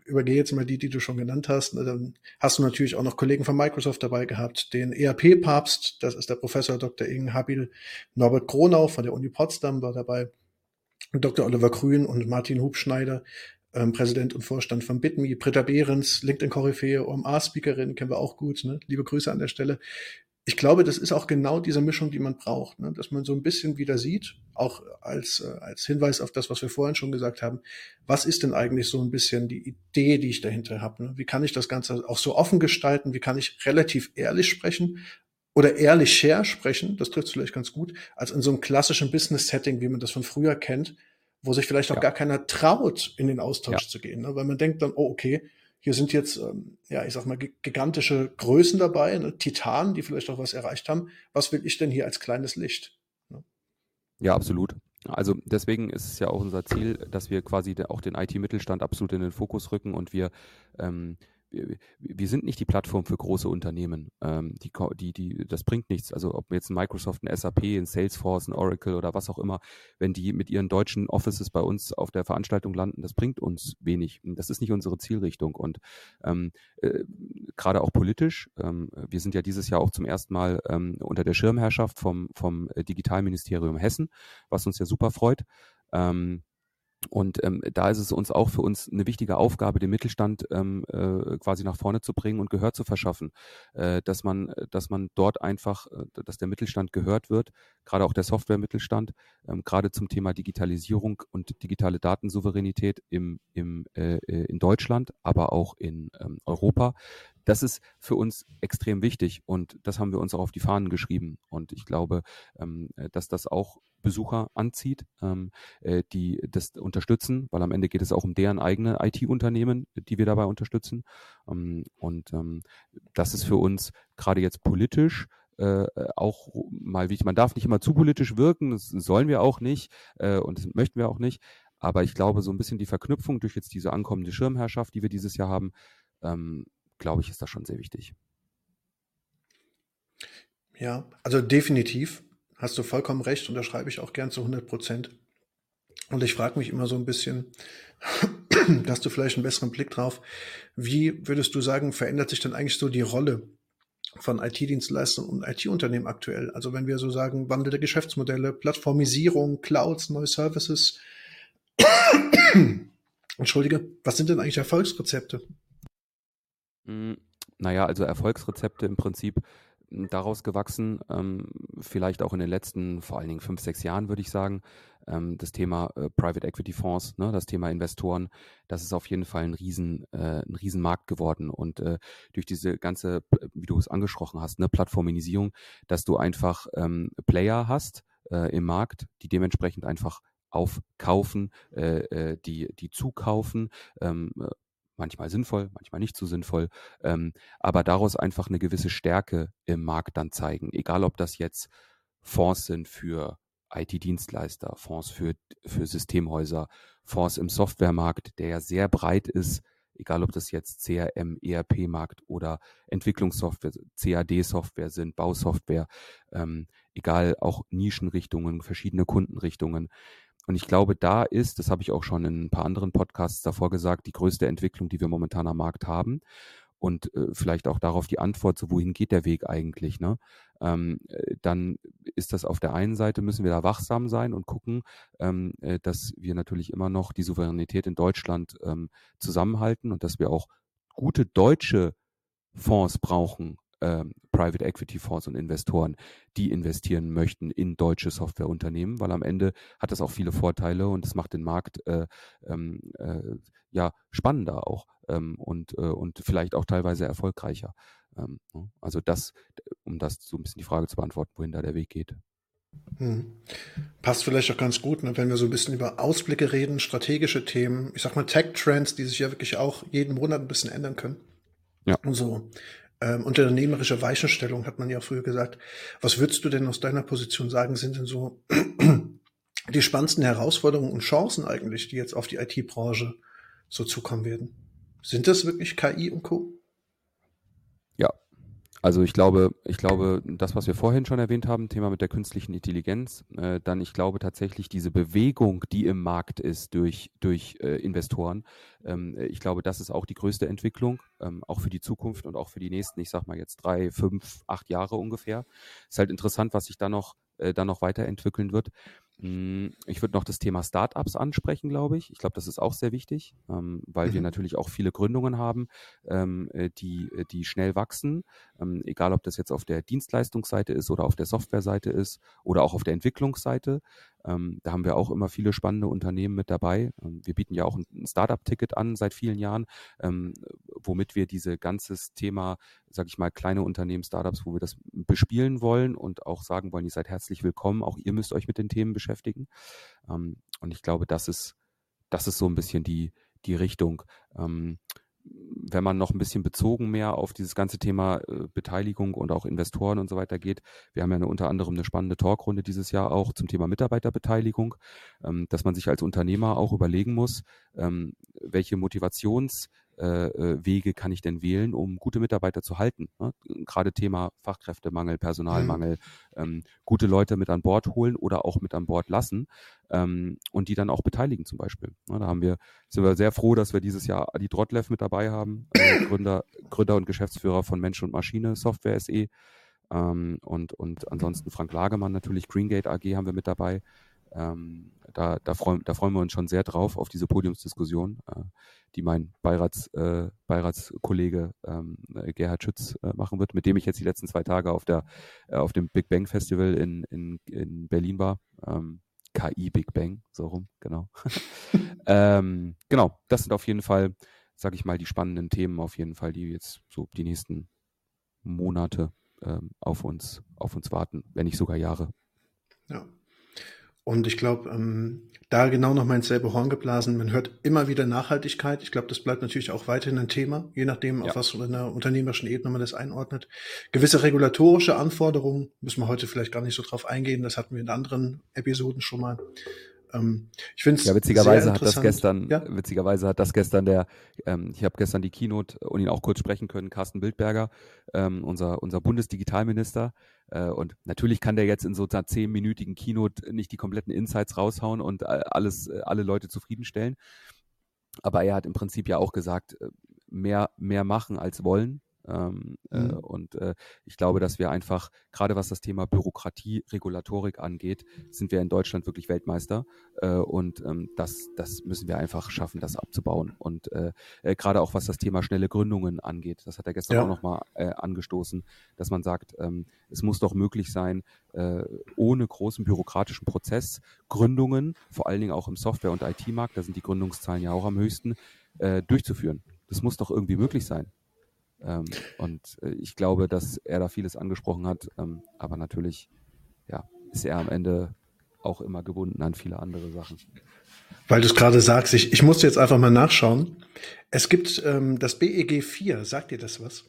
übergehe jetzt mal die, die du schon genannt hast. Dann hast du natürlich auch noch Kollegen von Microsoft dabei gehabt, den E R P-Papst, das ist der Professor Doktor Ingen Habil, Norbert Kronau von der Uni Potsdam war dabei, Doktor Oliver Grün und Martin Hubschneider, ähm, Präsident und Vorstand von BitMe, Britta Behrens, LinkedIn-Koryphäe, O M A-Speakerin, kennen wir auch gut, ne? Liebe Grüße an der Stelle. Ich glaube, das ist auch genau diese Mischung, die man braucht, ne? Dass man so ein bisschen wieder sieht, auch als, äh, als Hinweis auf das, was wir vorhin schon gesagt haben. Was ist denn eigentlich so ein bisschen die Idee, die ich dahinter habe? Ne? Wie kann ich das Ganze auch so offen gestalten? Wie kann ich relativ ehrlich sprechen oder ehrlicher sprechen? Das trifft es vielleicht ganz gut, als in so einem klassischen Business-Setting, wie man das von früher kennt, wo sich vielleicht auch Ja, gar keiner traut, in den ja. Austausch zu gehen, ne? Weil man denkt dann, oh, okay, hier sind jetzt, ähm, ja, ich sag mal, gi- gigantische Größen dabei, ne? Titanen, die vielleicht auch was erreicht haben. Was will ich denn hier als kleines Licht? Ne? Ja, absolut. Also deswegen ist es ja auch unser Ziel, dass wir quasi de- auch den I T-Mittelstand absolut in den Fokus rücken und wir, ähm, wir, wir sind nicht die Plattform für große Unternehmen. Ähm, die, ko- die, die, das bringt nichts. Also ob jetzt ein Microsoft, ein S A P, ein Salesforce, ein Oracle oder was auch immer, wenn die mit ihren deutschen Offices bei uns auf der Veranstaltung landen, das bringt uns wenig. Das ist nicht unsere Zielrichtung. Und ähm, äh, gerade auch politisch, ähm, wir sind ja dieses Jahr auch zum ersten Mal ähm, unter der Schirmherrschaft vom, vom äh, Digitalministerium Hessen, was uns ja super freut. Ähm, und ähm, da ist es uns auch für uns eine wichtige Aufgabe, den Mittelstand ähm, äh, quasi nach vorne zu bringen und Gehör zu verschaffen, äh, dass man, dass man dort einfach, äh, dass der Mittelstand gehört wird, gerade auch der Software-Mittelstand, ähm, gerade zum Thema Digitalisierung und digitale Datensouveränität im, im, äh, in Deutschland, aber auch in ähm, Europa. Das ist für uns extrem wichtig und das haben wir uns auch auf die Fahnen geschrieben. Und ich glaube, ähm, dass das auch Besucher anzieht, ähm, äh, die das unterstützen, weil am Ende geht es auch um deren eigene I T-Unternehmen, die wir dabei unterstützen. Ähm, und ähm, das ist für uns gerade jetzt politisch äh, auch mal wichtig. Man darf nicht immer zu politisch wirken, das sollen wir auch nicht äh, und das möchten wir auch nicht. Aber ich glaube, so ein bisschen die Verknüpfung durch jetzt diese ankommende Schirmherrschaft, die wir dieses Jahr haben, ähm, glaube ich, ist das schon sehr wichtig. Ja, also definitiv hast du vollkommen recht, unterschreibe ich auch gern zu hundert Prozent. Und ich frage mich immer so ein bisschen, da hast du vielleicht einen besseren Blick drauf, wie würdest du sagen, verändert sich denn eigentlich so die Rolle von I T-Dienstleistern und I T-Unternehmen aktuell? Also wenn wir so sagen, Wandel der Geschäftsmodelle, Plattformisierung, Clouds, neue Services. Entschuldige, was sind denn eigentlich Erfolgsrezepte? Mm, Naja, also Erfolgsrezepte im Prinzip m, daraus gewachsen, ähm, vielleicht auch in den letzten, vor allen Dingen fünf, sechs Jahren, würde ich sagen, ähm, das Thema äh, Private Equity Fonds, ne, das Thema Investoren, das ist auf jeden Fall ein Riesen, äh, ein Riesenmarkt geworden. Und äh, durch diese ganze, äh, wie du es angesprochen hast, ne, Plattformisierung, dass du einfach ähm, Player hast äh, im Markt, die dementsprechend einfach aufkaufen, äh, äh, die, die zukaufen, ähm, manchmal sinnvoll, manchmal nicht so sinnvoll, ähm, aber daraus einfach eine gewisse Stärke im Markt dann zeigen. Egal, ob das jetzt Fonds sind für I T-Dienstleister, Fonds für, für Systemhäuser, Fonds im Softwaremarkt, der ja sehr breit ist, egal ob das jetzt C R M, E R P-Markt oder Entwicklungssoftware, C A D-Software sind, Bausoftware, ähm, egal auch Nischenrichtungen, verschiedene Kundenrichtungen. Und ich glaube, da ist, das habe ich auch schon in ein paar anderen Podcasts davor gesagt, die größte Entwicklung, die wir momentan am Markt haben. Und äh, vielleicht auch darauf die Antwort, so wohin geht der Weg eigentlich, ne? Ähm, äh, dann ist das auf der einen Seite, müssen wir da wachsam sein und gucken, ähm, äh, dass wir natürlich immer noch die Souveränität in Deutschland ähm, zusammenhalten und dass wir auch gute deutsche Fonds brauchen, ähm, Private Equity Fonds und Investoren, die investieren möchten in deutsche Softwareunternehmen, weil am Ende hat das auch viele Vorteile und es macht den Markt äh, ähm, äh, ja spannender auch ähm, und, äh, und vielleicht auch teilweise erfolgreicher. Ähm, ne? Also das, um das so ein bisschen die Frage zu beantworten, wohin da der Weg geht. Hm. Passt vielleicht auch ganz gut, ne, wenn wir so ein bisschen über Ausblicke reden, strategische Themen, ich sag mal Tech-Trends, die sich ja wirklich auch jeden Monat ein bisschen ändern können. Ja. Und so ähm, unternehmerische Weichenstellung hat man ja früher gesagt. Was würdest du denn aus deiner Position sagen, sind denn so die spannendsten Herausforderungen und Chancen eigentlich, die jetzt auf die I T-Branche so zukommen werden? Sind das wirklich K I und Co.? Ja, Also ich glaube, ich glaube, das, was wir vorhin schon erwähnt haben, Thema mit der künstlichen Intelligenz, äh, dann ich glaube tatsächlich diese Bewegung, die im Markt ist durch, durch äh, Investoren, ähm, ich glaube, das ist auch die größte Entwicklung, ähm, auch für die Zukunft und auch für die nächsten, ich sag mal jetzt drei, fünf, acht Jahre ungefähr. Ist halt interessant, was sich da noch, äh, da noch weiterentwickeln wird. Ich würde noch das Thema Startups ansprechen, glaube ich. Ich glaube, das ist auch sehr wichtig, ähm, weil wir Mhm. natürlich auch viele Gründungen haben, ähm, äh, die, äh, die schnell wachsen. Ähm, egal, ob das jetzt auf der Dienstleistungsseite ist oder auf der Softwareseite ist oder auch auf der Entwicklungsseite. Ähm, da haben wir auch immer viele spannende Unternehmen mit dabei. Ähm, wir bieten ja auch ein, ein Startup-Ticket an seit vielen Jahren, ähm, womit wir diese ganzes Thema, sage ich mal, kleine Unternehmen, Startups, wo wir das bespielen wollen und auch sagen wollen, ihr seid herzlich willkommen. Auch ihr müsst euch mit den Themen beschäftigen. Ähm, und ich glaube, das ist, das ist so ein bisschen die, die Richtung. Ähm, wenn man noch ein bisschen bezogen mehr auf dieses ganze Thema äh, Beteiligung und auch Investoren und so weiter geht, wir haben ja eine, unter anderem eine spannende Talkrunde dieses Jahr auch zum Thema Mitarbeiterbeteiligung, ähm, dass man sich als Unternehmer auch überlegen muss, ähm, welche Motivations äh, äh, Wege kann ich denn wählen, um gute Mitarbeiter zu halten? Ne? Gerade Thema Fachkräftemangel, Mhm. Personalmangel, ähm, gute Leute mit an Bord holen oder auch mit an Bord lassen ähm, und die dann auch beteiligen zum Beispiel. Ne? Da haben wir, sind wir sehr froh, dass wir dieses Jahr Adi Drottlev mit dabei haben, äh, Gründer, Gründer und Geschäftsführer von Mensch und Maschine Software S E. Ähm, und, und ansonsten Frank Lagemann natürlich, Greengate A G haben wir mit dabei. Ähm, da, da, freuen, da freuen wir uns schon sehr drauf, auf diese Podiumsdiskussion, äh, die mein Beirats, äh, Beiratskollege ähm, äh, Gerhard Schütz äh, machen wird, mit dem ich jetzt die letzten zwei Tage auf, der, äh, auf dem Big Bang Festival in, in, in Berlin war. Ähm, K I Big Bang, so rum, genau. ähm, genau, das sind auf jeden Fall, sag ich mal, die spannenden Themen auf jeden Fall, die jetzt so die nächsten Monate ähm, auf uns, auf uns warten, wenn nicht sogar Jahre. Ja. Und ich glaube, ähm, da genau noch mal ins selbe Horn geblasen. Man hört immer wieder Nachhaltigkeit. Ich glaube, das bleibt natürlich auch weiterhin ein Thema, je nachdem, Ja. auf was für einer unternehmerischen Ebene man das einordnet. Gewisse regulatorische Anforderungen müssen wir heute vielleicht gar nicht so drauf eingehen. Das hatten wir in anderen Episoden schon mal. Ähm, ich finde Ja, es sehr witzigerweise hat das interessant. gestern, Ja, witzigerweise hat das gestern der, ähm, ich habe gestern die Keynote und ihn auch kurz sprechen können, Carsten Bildberger, ähm, unser, unser Bundesdigitalminister. Äh, und natürlich kann der jetzt in so einer zehnminütigen Keynote nicht die kompletten Insights raushauen und äh, alles, äh, alle Leute zufriedenstellen. Aber er hat im Prinzip ja auch gesagt, äh, mehr, mehr machen als wollen. Ähm, äh, mhm. und äh, ich glaube, dass wir einfach, gerade was das Thema Bürokratie, Regulatorik angeht, sind wir in Deutschland wirklich Weltmeister. Äh, und ähm, das, das müssen wir einfach schaffen, das abzubauen. Und äh, äh, gerade auch was das Thema schnelle Gründungen angeht, das hat er gestern auch Ja, nochmal äh, angestoßen, dass man sagt, ähm, es muss doch möglich sein, äh, ohne großen bürokratischen Prozess Gründungen, vor allen Dingen auch im Software- und I T-Markt, da sind die Gründungszahlen ja auch am höchsten, äh, durchzuführen. Das muss doch irgendwie möglich sein. Ähm, und äh, ich glaube, dass er da vieles angesprochen hat, ähm, aber natürlich, ja, ist er am Ende auch immer gebunden an viele andere Sachen. weil du es gerade sagst, ich, ich musste jetzt einfach mal nachschauen. Es gibt ähm, das B E G vier. Sagt dir das was?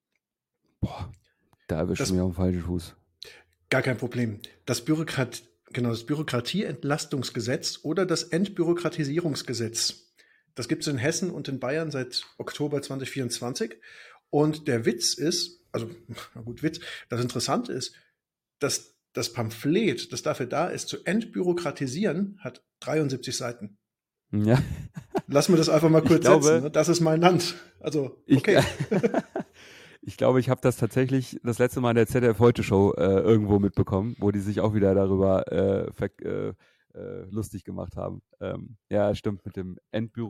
Boah, da erwischt du mich Das auf den falschen Fuß. Gar kein Problem. Das Bürokrat genau, das Bürokratieentlastungsgesetz oder das Entbürokratisierungsgesetz. Das gibt es in Hessen und in Bayern seit Oktober zwanzig vierundzwanzig. Und der Witz ist, also, na gut, Witz, das Interessante ist, dass das Pamphlet, das dafür da ist, zu entbürokratisieren, hat dreiundsiebzig Seiten. Ja, Lass mir das einfach mal ich kurz setzen. glaube, Ne? Das ist mein Land. Also, ich, okay. ich glaube, ich habe das tatsächlich das letzte Mal in der Z D F Heute Show äh, irgendwo mitbekommen, wo die sich auch wieder darüber äh, ver äh, äh, lustig gemacht haben. Ähm, ja, stimmt, mit dem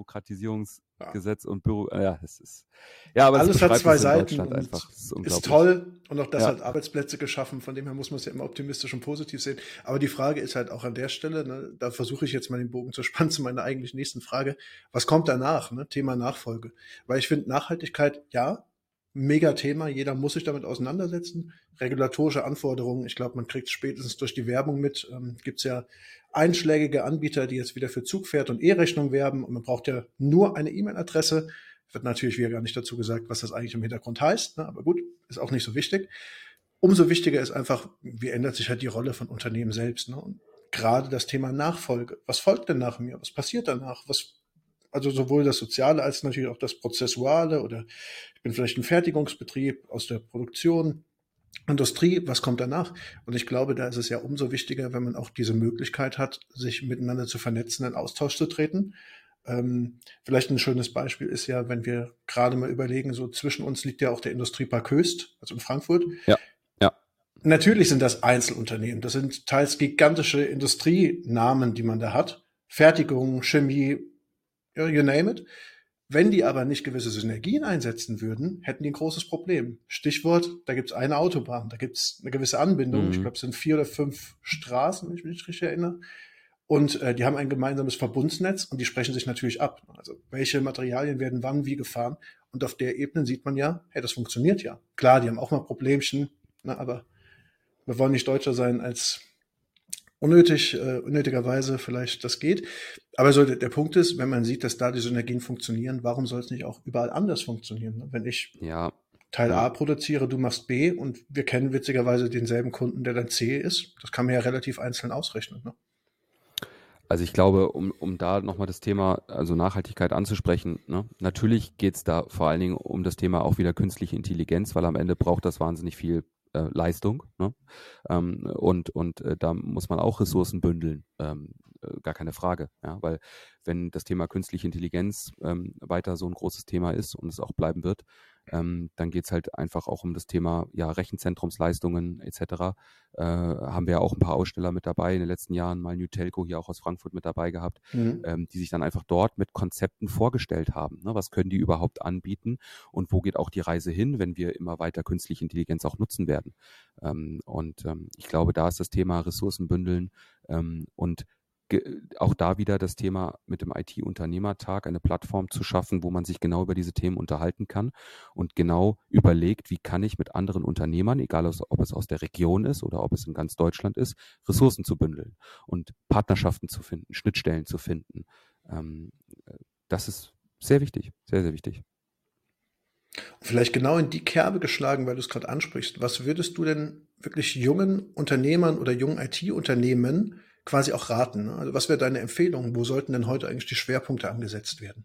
Ja. Entbürokratisierungsgesetz und Büro. Äh, ja, es ist. Ja, aber es Alles hat beschreibt zwei es in Seiten Deutschland und einfach. Es ist ist unglaublich. toll. Und auch das Ja, hat Arbeitsplätze geschaffen. Von dem her muss man es ja immer optimistisch und positiv sehen. Aber die Frage ist halt auch an der Stelle, ne, da versuche ich jetzt mal den Bogen zu spannen zu meiner eigentlich nächsten Frage. Was kommt danach? Ne? Thema Nachfolge. Weil ich finde, Nachhaltigkeit, ja, mega Thema. Jeder muss sich damit auseinandersetzen. Regulatorische Anforderungen, ich glaube, man kriegt spätestens durch die Werbung mit. Ähm, Gibt es ja einschlägige Anbieter, die jetzt wieder für Zugpferd und E-Rechnung werben. Und man braucht ja nur eine E-Mail-Adresse. Wird natürlich wieder gar nicht dazu gesagt, was das eigentlich im Hintergrund heißt, ne? Aber gut, ist auch nicht so wichtig. Umso wichtiger ist einfach, wie ändert sich halt die Rolle von Unternehmen selbst. Ne? Und gerade das Thema Nachfolge. Was folgt denn nach mir? Was passiert danach? Was also sowohl das Soziale als natürlich auch das Prozessuale, oder ich bin vielleicht ein Fertigungsbetrieb aus der Produktion, Industrie, was kommt danach? Und ich glaube, da ist es ja umso wichtiger, wenn man auch diese Möglichkeit hat, sich miteinander zu vernetzen, in Austausch zu treten. Ähm, vielleicht ein schönes Beispiel ist ja, wenn wir gerade mal überlegen, so zwischen uns liegt ja auch der Industriepark Höchst, also in Frankfurt. Ja, ja. Natürlich sind das Einzelunternehmen. Das sind teils gigantische Industrienamen, die man da hat. Fertigung, Chemie, ja, you name it. Wenn die aber nicht gewisse Synergien einsetzen würden, hätten die ein großes Problem. Stichwort, da gibt's eine Autobahn, da gibt's eine gewisse Anbindung. Ich Mhm. glaube, es sind vier oder fünf Straßen, wenn ich mich richtig erinnere. Und äh, die haben ein gemeinsames Verbundnetz und die sprechen sich natürlich ab. Also welche Materialien werden wann wie gefahren. Und auf der Ebene sieht man ja, hey, das funktioniert ja. Klar, die haben auch mal Problemchen, ne, aber wir wollen nicht deutscher sein als unnötig, äh, unnötigerweise vielleicht das geht. Aber so der, der Punkt ist, wenn man sieht, dass da die Synergien funktionieren, warum soll es nicht auch überall anders funktionieren? Ne? Wenn ich Ja, Teil ja. A produziere, du machst B und wir kennen witzigerweise denselben Kunden, der dann C ist, das kann man ja relativ einzeln ausrechnen. Ne? Also ich glaube, um, um da nochmal das Thema, also Nachhaltigkeit anzusprechen, ne? Natürlich geht es da vor allen Dingen um das Thema auch wieder künstliche Intelligenz, weil am Ende braucht das wahnsinnig viel äh, Leistung, ne? ähm, und, und äh, da muss man auch Ressourcen bündeln, ähm, äh, gar keine Frage, ja? Weil wenn das Thema künstliche Intelligenz ähm, weiter so ein großes Thema ist und es auch bleiben wird, ähm, dann geht es halt einfach auch um das Thema ja, Rechenzentrumsleistungen et cetera. Äh, haben wir ja auch ein paar Aussteller mit dabei in den letzten Jahren, mal New Telco hier auch aus Frankfurt mit dabei gehabt, Mhm. ähm, die sich dann einfach dort mit Konzepten vorgestellt haben. Ne? Was können die überhaupt anbieten und wo geht auch die Reise hin, wenn wir immer weiter künstliche Intelligenz auch nutzen werden? Ähm, und ähm, ich glaube, da ist das Thema Ressourcen bündeln ähm, und auch da wieder das Thema mit dem I T-Unternehmertag, eine Plattform zu schaffen, wo man sich genau über diese Themen unterhalten kann und genau überlegt, wie kann ich mit anderen Unternehmern, egal ob es aus der Region ist oder ob es in ganz Deutschland ist, Ressourcen zu bündeln und Partnerschaften zu finden, Schnittstellen zu finden. Ähm, das ist sehr wichtig, sehr, sehr wichtig. Vielleicht genau in die Kerbe geschlagen, weil du es gerade ansprichst. Was würdest du denn wirklich jungen Unternehmern oder jungen I T-Unternehmen quasi auch raten? Ne? Also was wäre deine Empfehlung? Wo sollten denn heute eigentlich die Schwerpunkte angesetzt werden?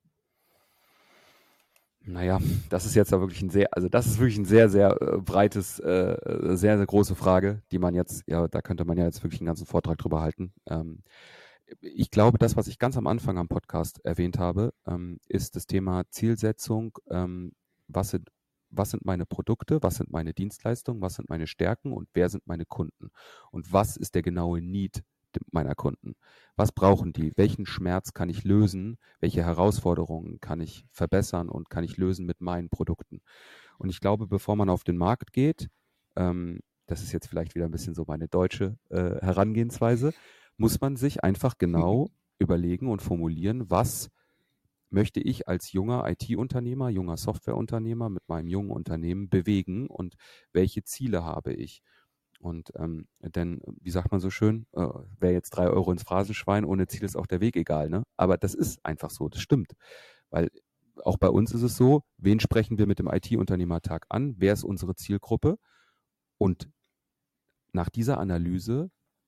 Naja, das ist jetzt aber wirklich ein sehr, also das ist wirklich ein sehr, sehr äh, breites, äh, sehr, sehr große Frage, die man jetzt, ja, da könnte man ja jetzt wirklich einen ganzen Vortrag drüber halten. Ähm, ich glaube, das, was ich ganz am Anfang am Podcast erwähnt habe, ähm, ist das Thema Zielsetzung. Ähm, was sind, was sind meine Produkte? Was sind meine Dienstleistungen? Was sind meine Stärken? Und wer sind meine Kunden? Und was ist der genaue Need meiner Kunden? Was brauchen die? Welchen Schmerz kann ich lösen? Welche Herausforderungen kann ich verbessern und kann ich lösen mit meinen Produkten? Und ich glaube, bevor man auf den Markt geht, ähm, das ist jetzt vielleicht wieder ein bisschen so meine deutsche äh, Herangehensweise, muss man sich einfach genau überlegen und formulieren, was möchte ich als junger I T-Unternehmer, junger Softwareunternehmer mit meinem jungen Unternehmen bewegen und welche Ziele habe ich? Und ähm, denn, wie sagt man so schön, äh, wer jetzt drei Euro ins Phrasenschwein, ohne Ziel ist auch der Weg egal, ne? Aber das ist einfach so, das stimmt. Weil auch bei uns ist es so, wen sprechen wir mit dem I T-Unternehmertag an? Wer ist unsere Zielgruppe? Und nach dieser Analyse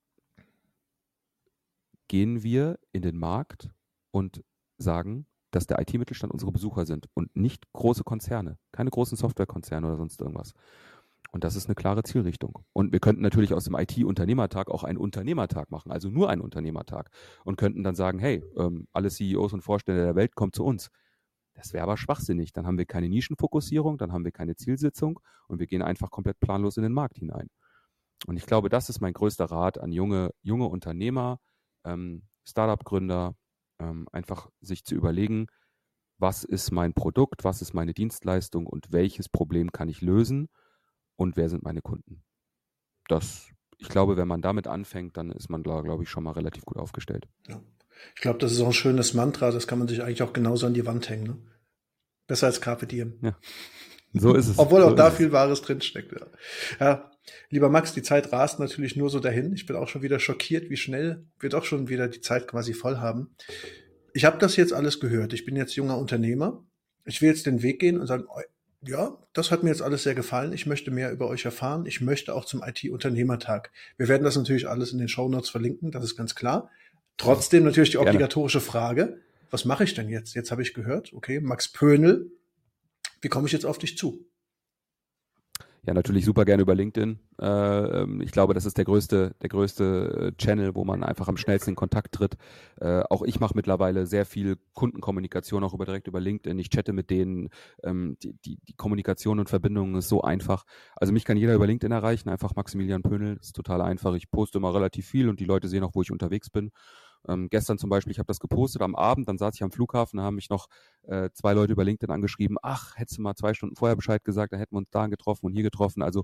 gehen wir in den Markt und sagen, dass der I T-Mittelstand unsere Besucher sind und nicht große Konzerne, keine großen Softwarekonzerne oder sonst irgendwas. Und das ist eine klare Zielrichtung. Und wir könnten natürlich aus dem I T-Unternehmertag auch einen Unternehmertag machen, also nur einen Unternehmertag. Und könnten dann sagen, hey, ähm, alle C E Os und Vorstände der Welt kommen zu uns. Das wäre aber schwachsinnig. Dann haben wir keine Nischenfokussierung, dann haben wir keine Zielsitzung und wir gehen einfach komplett planlos in den Markt hinein. Und ich glaube, das ist mein größter Rat an junge, junge Unternehmer, ähm, Startup-Gründer, ähm, einfach sich zu überlegen, was ist mein Produkt, was ist meine Dienstleistung und welches Problem kann ich lösen und wer sind meine Kunden. Das, ich glaube, wenn man damit anfängt, dann ist man, glaube ich, schon mal relativ gut aufgestellt. Ja. Ich glaube, das ist auch ein schönes Mantra, das kann man sich eigentlich auch genauso an die Wand hängen. Ne? Besser als Carpe Diem. Ja, so ist es. Obwohl auch so da ist viel es. Wahres drinsteckt. Ja. Ja, lieber Max, die Zeit rast natürlich nur so dahin. Ich bin auch schon wieder schockiert, wie schnell wir doch schon wieder die Zeit quasi voll haben. Ich habe das jetzt alles gehört. Ich bin jetzt junger Unternehmer. Ich will jetzt den Weg gehen und sagen, ja, das hat mir jetzt alles sehr gefallen. Ich möchte mehr über euch erfahren. Ich möchte auch zum I T-Unternehmertag. Wir werden das natürlich alles in den Shownotes verlinken, das ist ganz klar. Trotzdem natürlich die Gerne. obligatorische Frage. was mache ich denn jetzt? Jetzt habe ich gehört, okay, Max Pöhnl, wie komme ich jetzt auf dich zu? Ja, natürlich super gerne über LinkedIn. Äh, ich glaube, das ist der größte, der größte Channel, wo man einfach am schnellsten in Kontakt tritt. Äh, auch ich mache mittlerweile sehr viel Kundenkommunikation auch über direkt über LinkedIn. Ich chatte mit denen. Ähm, die, die, die Kommunikation und Verbindung ist so einfach. Also mich kann jeder über LinkedIn erreichen. Einfach Maximilian Pöhnl. Ist total einfach. Ich poste immer relativ viel und die Leute sehen auch, wo ich unterwegs bin. Ähm, gestern zum Beispiel, ich habe das gepostet am Abend, dann saß ich am Flughafen, da haben mich noch äh, zwei Leute über LinkedIn angeschrieben, ach, hättest du mal zwei Stunden vorher Bescheid gesagt, da hätten wir uns da getroffen und hier getroffen. Also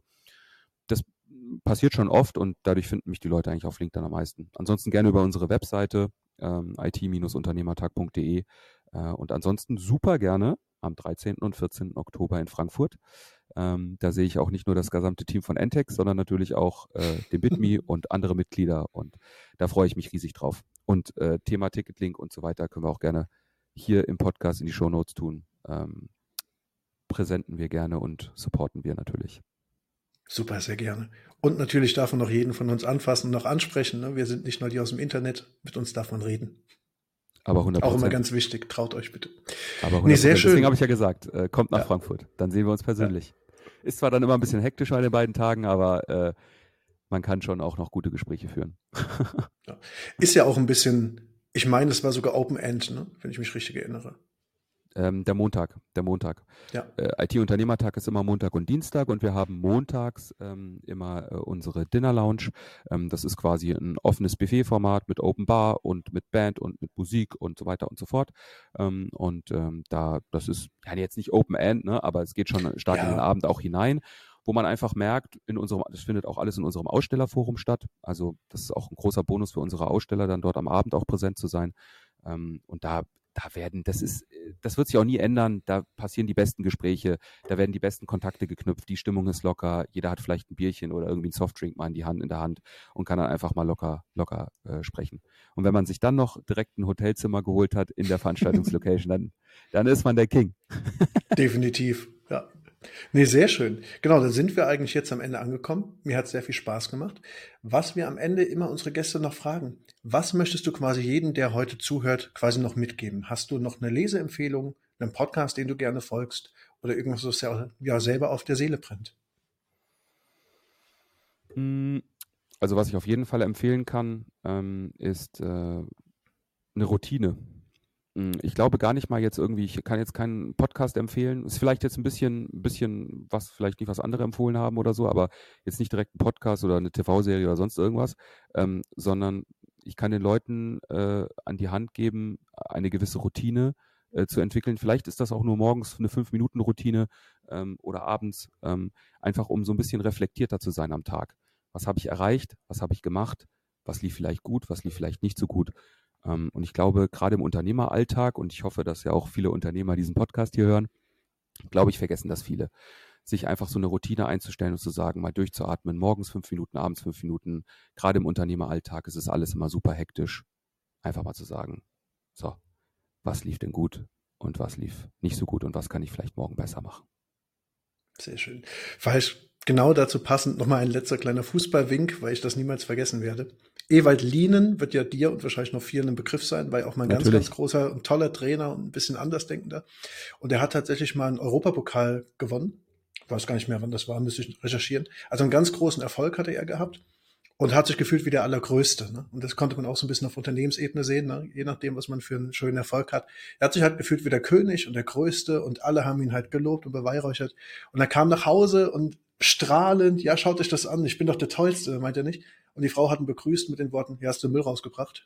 das passiert schon oft und dadurch finden mich die Leute eigentlich auf LinkedIn am meisten. Ansonsten gerne über unsere Webseite ähm, i t unternehmertag punkt d e äh, und ansonsten super gerne am dreizehnten und vierzehnten Oktober in Frankfurt. Ähm, da sehe ich auch nicht nur das gesamte Team von Entex, sondern natürlich auch äh, den BitMe und andere Mitglieder und da freue ich mich riesig drauf. Und äh, Thema Ticketlink und so weiter können wir auch gerne hier im Podcast in die Shownotes tun. Ähm, präsenten wir gerne und supporten wir natürlich. Super, sehr gerne. Und natürlich darf man noch jeden von uns anfassen und noch ansprechen. Ne? Wir sind nicht nur die aus dem Internet, mit uns darf man reden. Aber hundert Prozent. Auch immer ganz wichtig, traut euch bitte. Aber hundert Prozent. Nee, sehr schön. Deswegen habe ich ja gesagt, äh, kommt nach ja. Frankfurt, dann sehen wir uns persönlich. Ja. Ist zwar dann immer ein bisschen hektisch an den beiden Tagen, aber äh, man kann schon auch noch gute Gespräche führen. ja. Ist ja auch ein bisschen, ich meine, es war sogar Open End, ne? Wenn ich mich richtig erinnere. Ähm, der Montag, der Montag. Ja. Äh, I T-Unternehmertag ist immer Montag und Dienstag und wir haben montags ähm, immer äh, unsere Dinner Lounge. Ähm, das ist quasi ein offenes Buffet-Format mit Open Bar und mit Band und mit Musik und so weiter und so fort. Ähm, und ähm, da, das ist ja jetzt nicht Open End, ne, aber es geht schon stark ja. in den Abend auch hinein, wo man einfach merkt, in unserem, das findet auch alles in unserem Ausstellerforum statt. Also das ist auch ein großer Bonus für unsere Aussteller, dann dort am Abend auch präsent zu sein. Ähm, und da Da werden, das ist, das wird sich auch nie ändern, da passieren die besten Gespräche, da werden die besten Kontakte geknüpft, die Stimmung ist locker, jeder hat vielleicht ein Bierchen oder irgendwie ein Softdrink mal in die Hand, in der Hand und kann dann einfach mal locker, locker äh, sprechen. Und wenn man sich dann noch direkt ein Hotelzimmer geholt hat in der Veranstaltungslocation, dann, dann ist man der King. Definitiv, ja. Nee, sehr schön. Genau, da sind wir eigentlich jetzt am Ende angekommen. Mir hat es sehr viel Spaß gemacht. Was wir am Ende immer unsere Gäste noch fragen, was möchtest du quasi jedem, der heute zuhört, quasi noch mitgeben? Hast du noch eine Leseempfehlung, einen Podcast, den du gerne folgst oder irgendwas, was ja selber auf der Seele brennt? Also was ich auf jeden Fall empfehlen kann, ähm, ist äh, eine Routine. Ich glaube gar nicht mal jetzt irgendwie, ich kann jetzt keinen Podcast empfehlen. Ist vielleicht jetzt ein bisschen, ein bisschen was, vielleicht nicht was andere empfohlen haben oder so, aber jetzt nicht direkt ein Podcast oder eine T V-Serie oder sonst irgendwas, ähm, sondern ich kann den Leuten äh, an die Hand geben, eine gewisse Routine äh, zu entwickeln. Vielleicht ist das auch nur morgens eine fünf-Minuten-Routine ähm, oder abends, ähm, einfach um so ein bisschen reflektierter zu sein am Tag. Was habe ich erreicht? Was habe ich gemacht? Was lief vielleicht gut? Was lief vielleicht nicht so gut? Und ich glaube, gerade im Unternehmeralltag, und ich hoffe, dass ja auch viele Unternehmer diesen Podcast hier hören, glaube ich, vergessen das viele, sich einfach so eine Routine einzustellen und zu sagen, mal durchzuatmen, morgens fünf Minuten, abends fünf Minuten. Gerade im Unternehmeralltag ist es alles immer super hektisch. Einfach mal zu sagen, so, was lief denn gut und was lief nicht so gut und was kann ich vielleicht morgen besser machen. Sehr schön. Falsch. Genau dazu passend nochmal ein letzter kleiner Fußballwink, weil ich das niemals vergessen werde. Ewald Lienen wird ja dir und wahrscheinlich noch vielen ein Begriff sein, weil auch mal ein Natürlich. ganz, ganz großer und toller Trainer und ein bisschen andersdenkender. Und er hat tatsächlich mal einen Europapokal gewonnen. Ich weiß gar nicht mehr, wann das war, müsste ich recherchieren. Also einen ganz großen Erfolg hatte er gehabt und hat sich gefühlt wie der Allergrößte. Ne? Und das konnte man auch so ein bisschen auf Unternehmensebene sehen, ne? Je nachdem, was man für einen schönen Erfolg hat. Er hat sich halt gefühlt wie der König und der Größte und alle haben ihn halt gelobt und beweihräuchert. Und er kam nach Hause und strahlend, ja, schaut euch das an, ich bin doch der Tollste, meint er nicht. Und die Frau hat ihn begrüßt mit den Worten, ja, hast du Müll rausgebracht?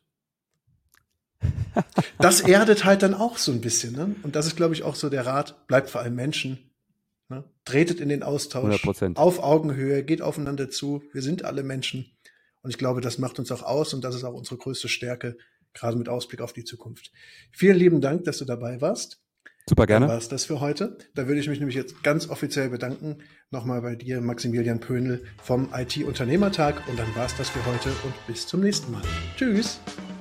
Das erdet halt dann auch so ein bisschen, ne? Und das ist, glaube ich, auch so der Rat, bleibt vor allem Menschen, ne? Tretet in den Austausch, hundert Prozent. Auf Augenhöhe, geht aufeinander zu, wir sind alle Menschen. Und ich glaube, das macht uns auch aus und das ist auch unsere größte Stärke, gerade mit Ausblick auf die Zukunft. Vielen lieben Dank, dass du dabei warst. Super gerne. Dann war es das für heute. Da würde ich mich nämlich jetzt ganz offiziell bedanken. Nochmal bei dir, Maximilian Pöhnl vom I T-Unternehmertag. Und dann war es das für heute und bis zum nächsten Mal. Tschüss.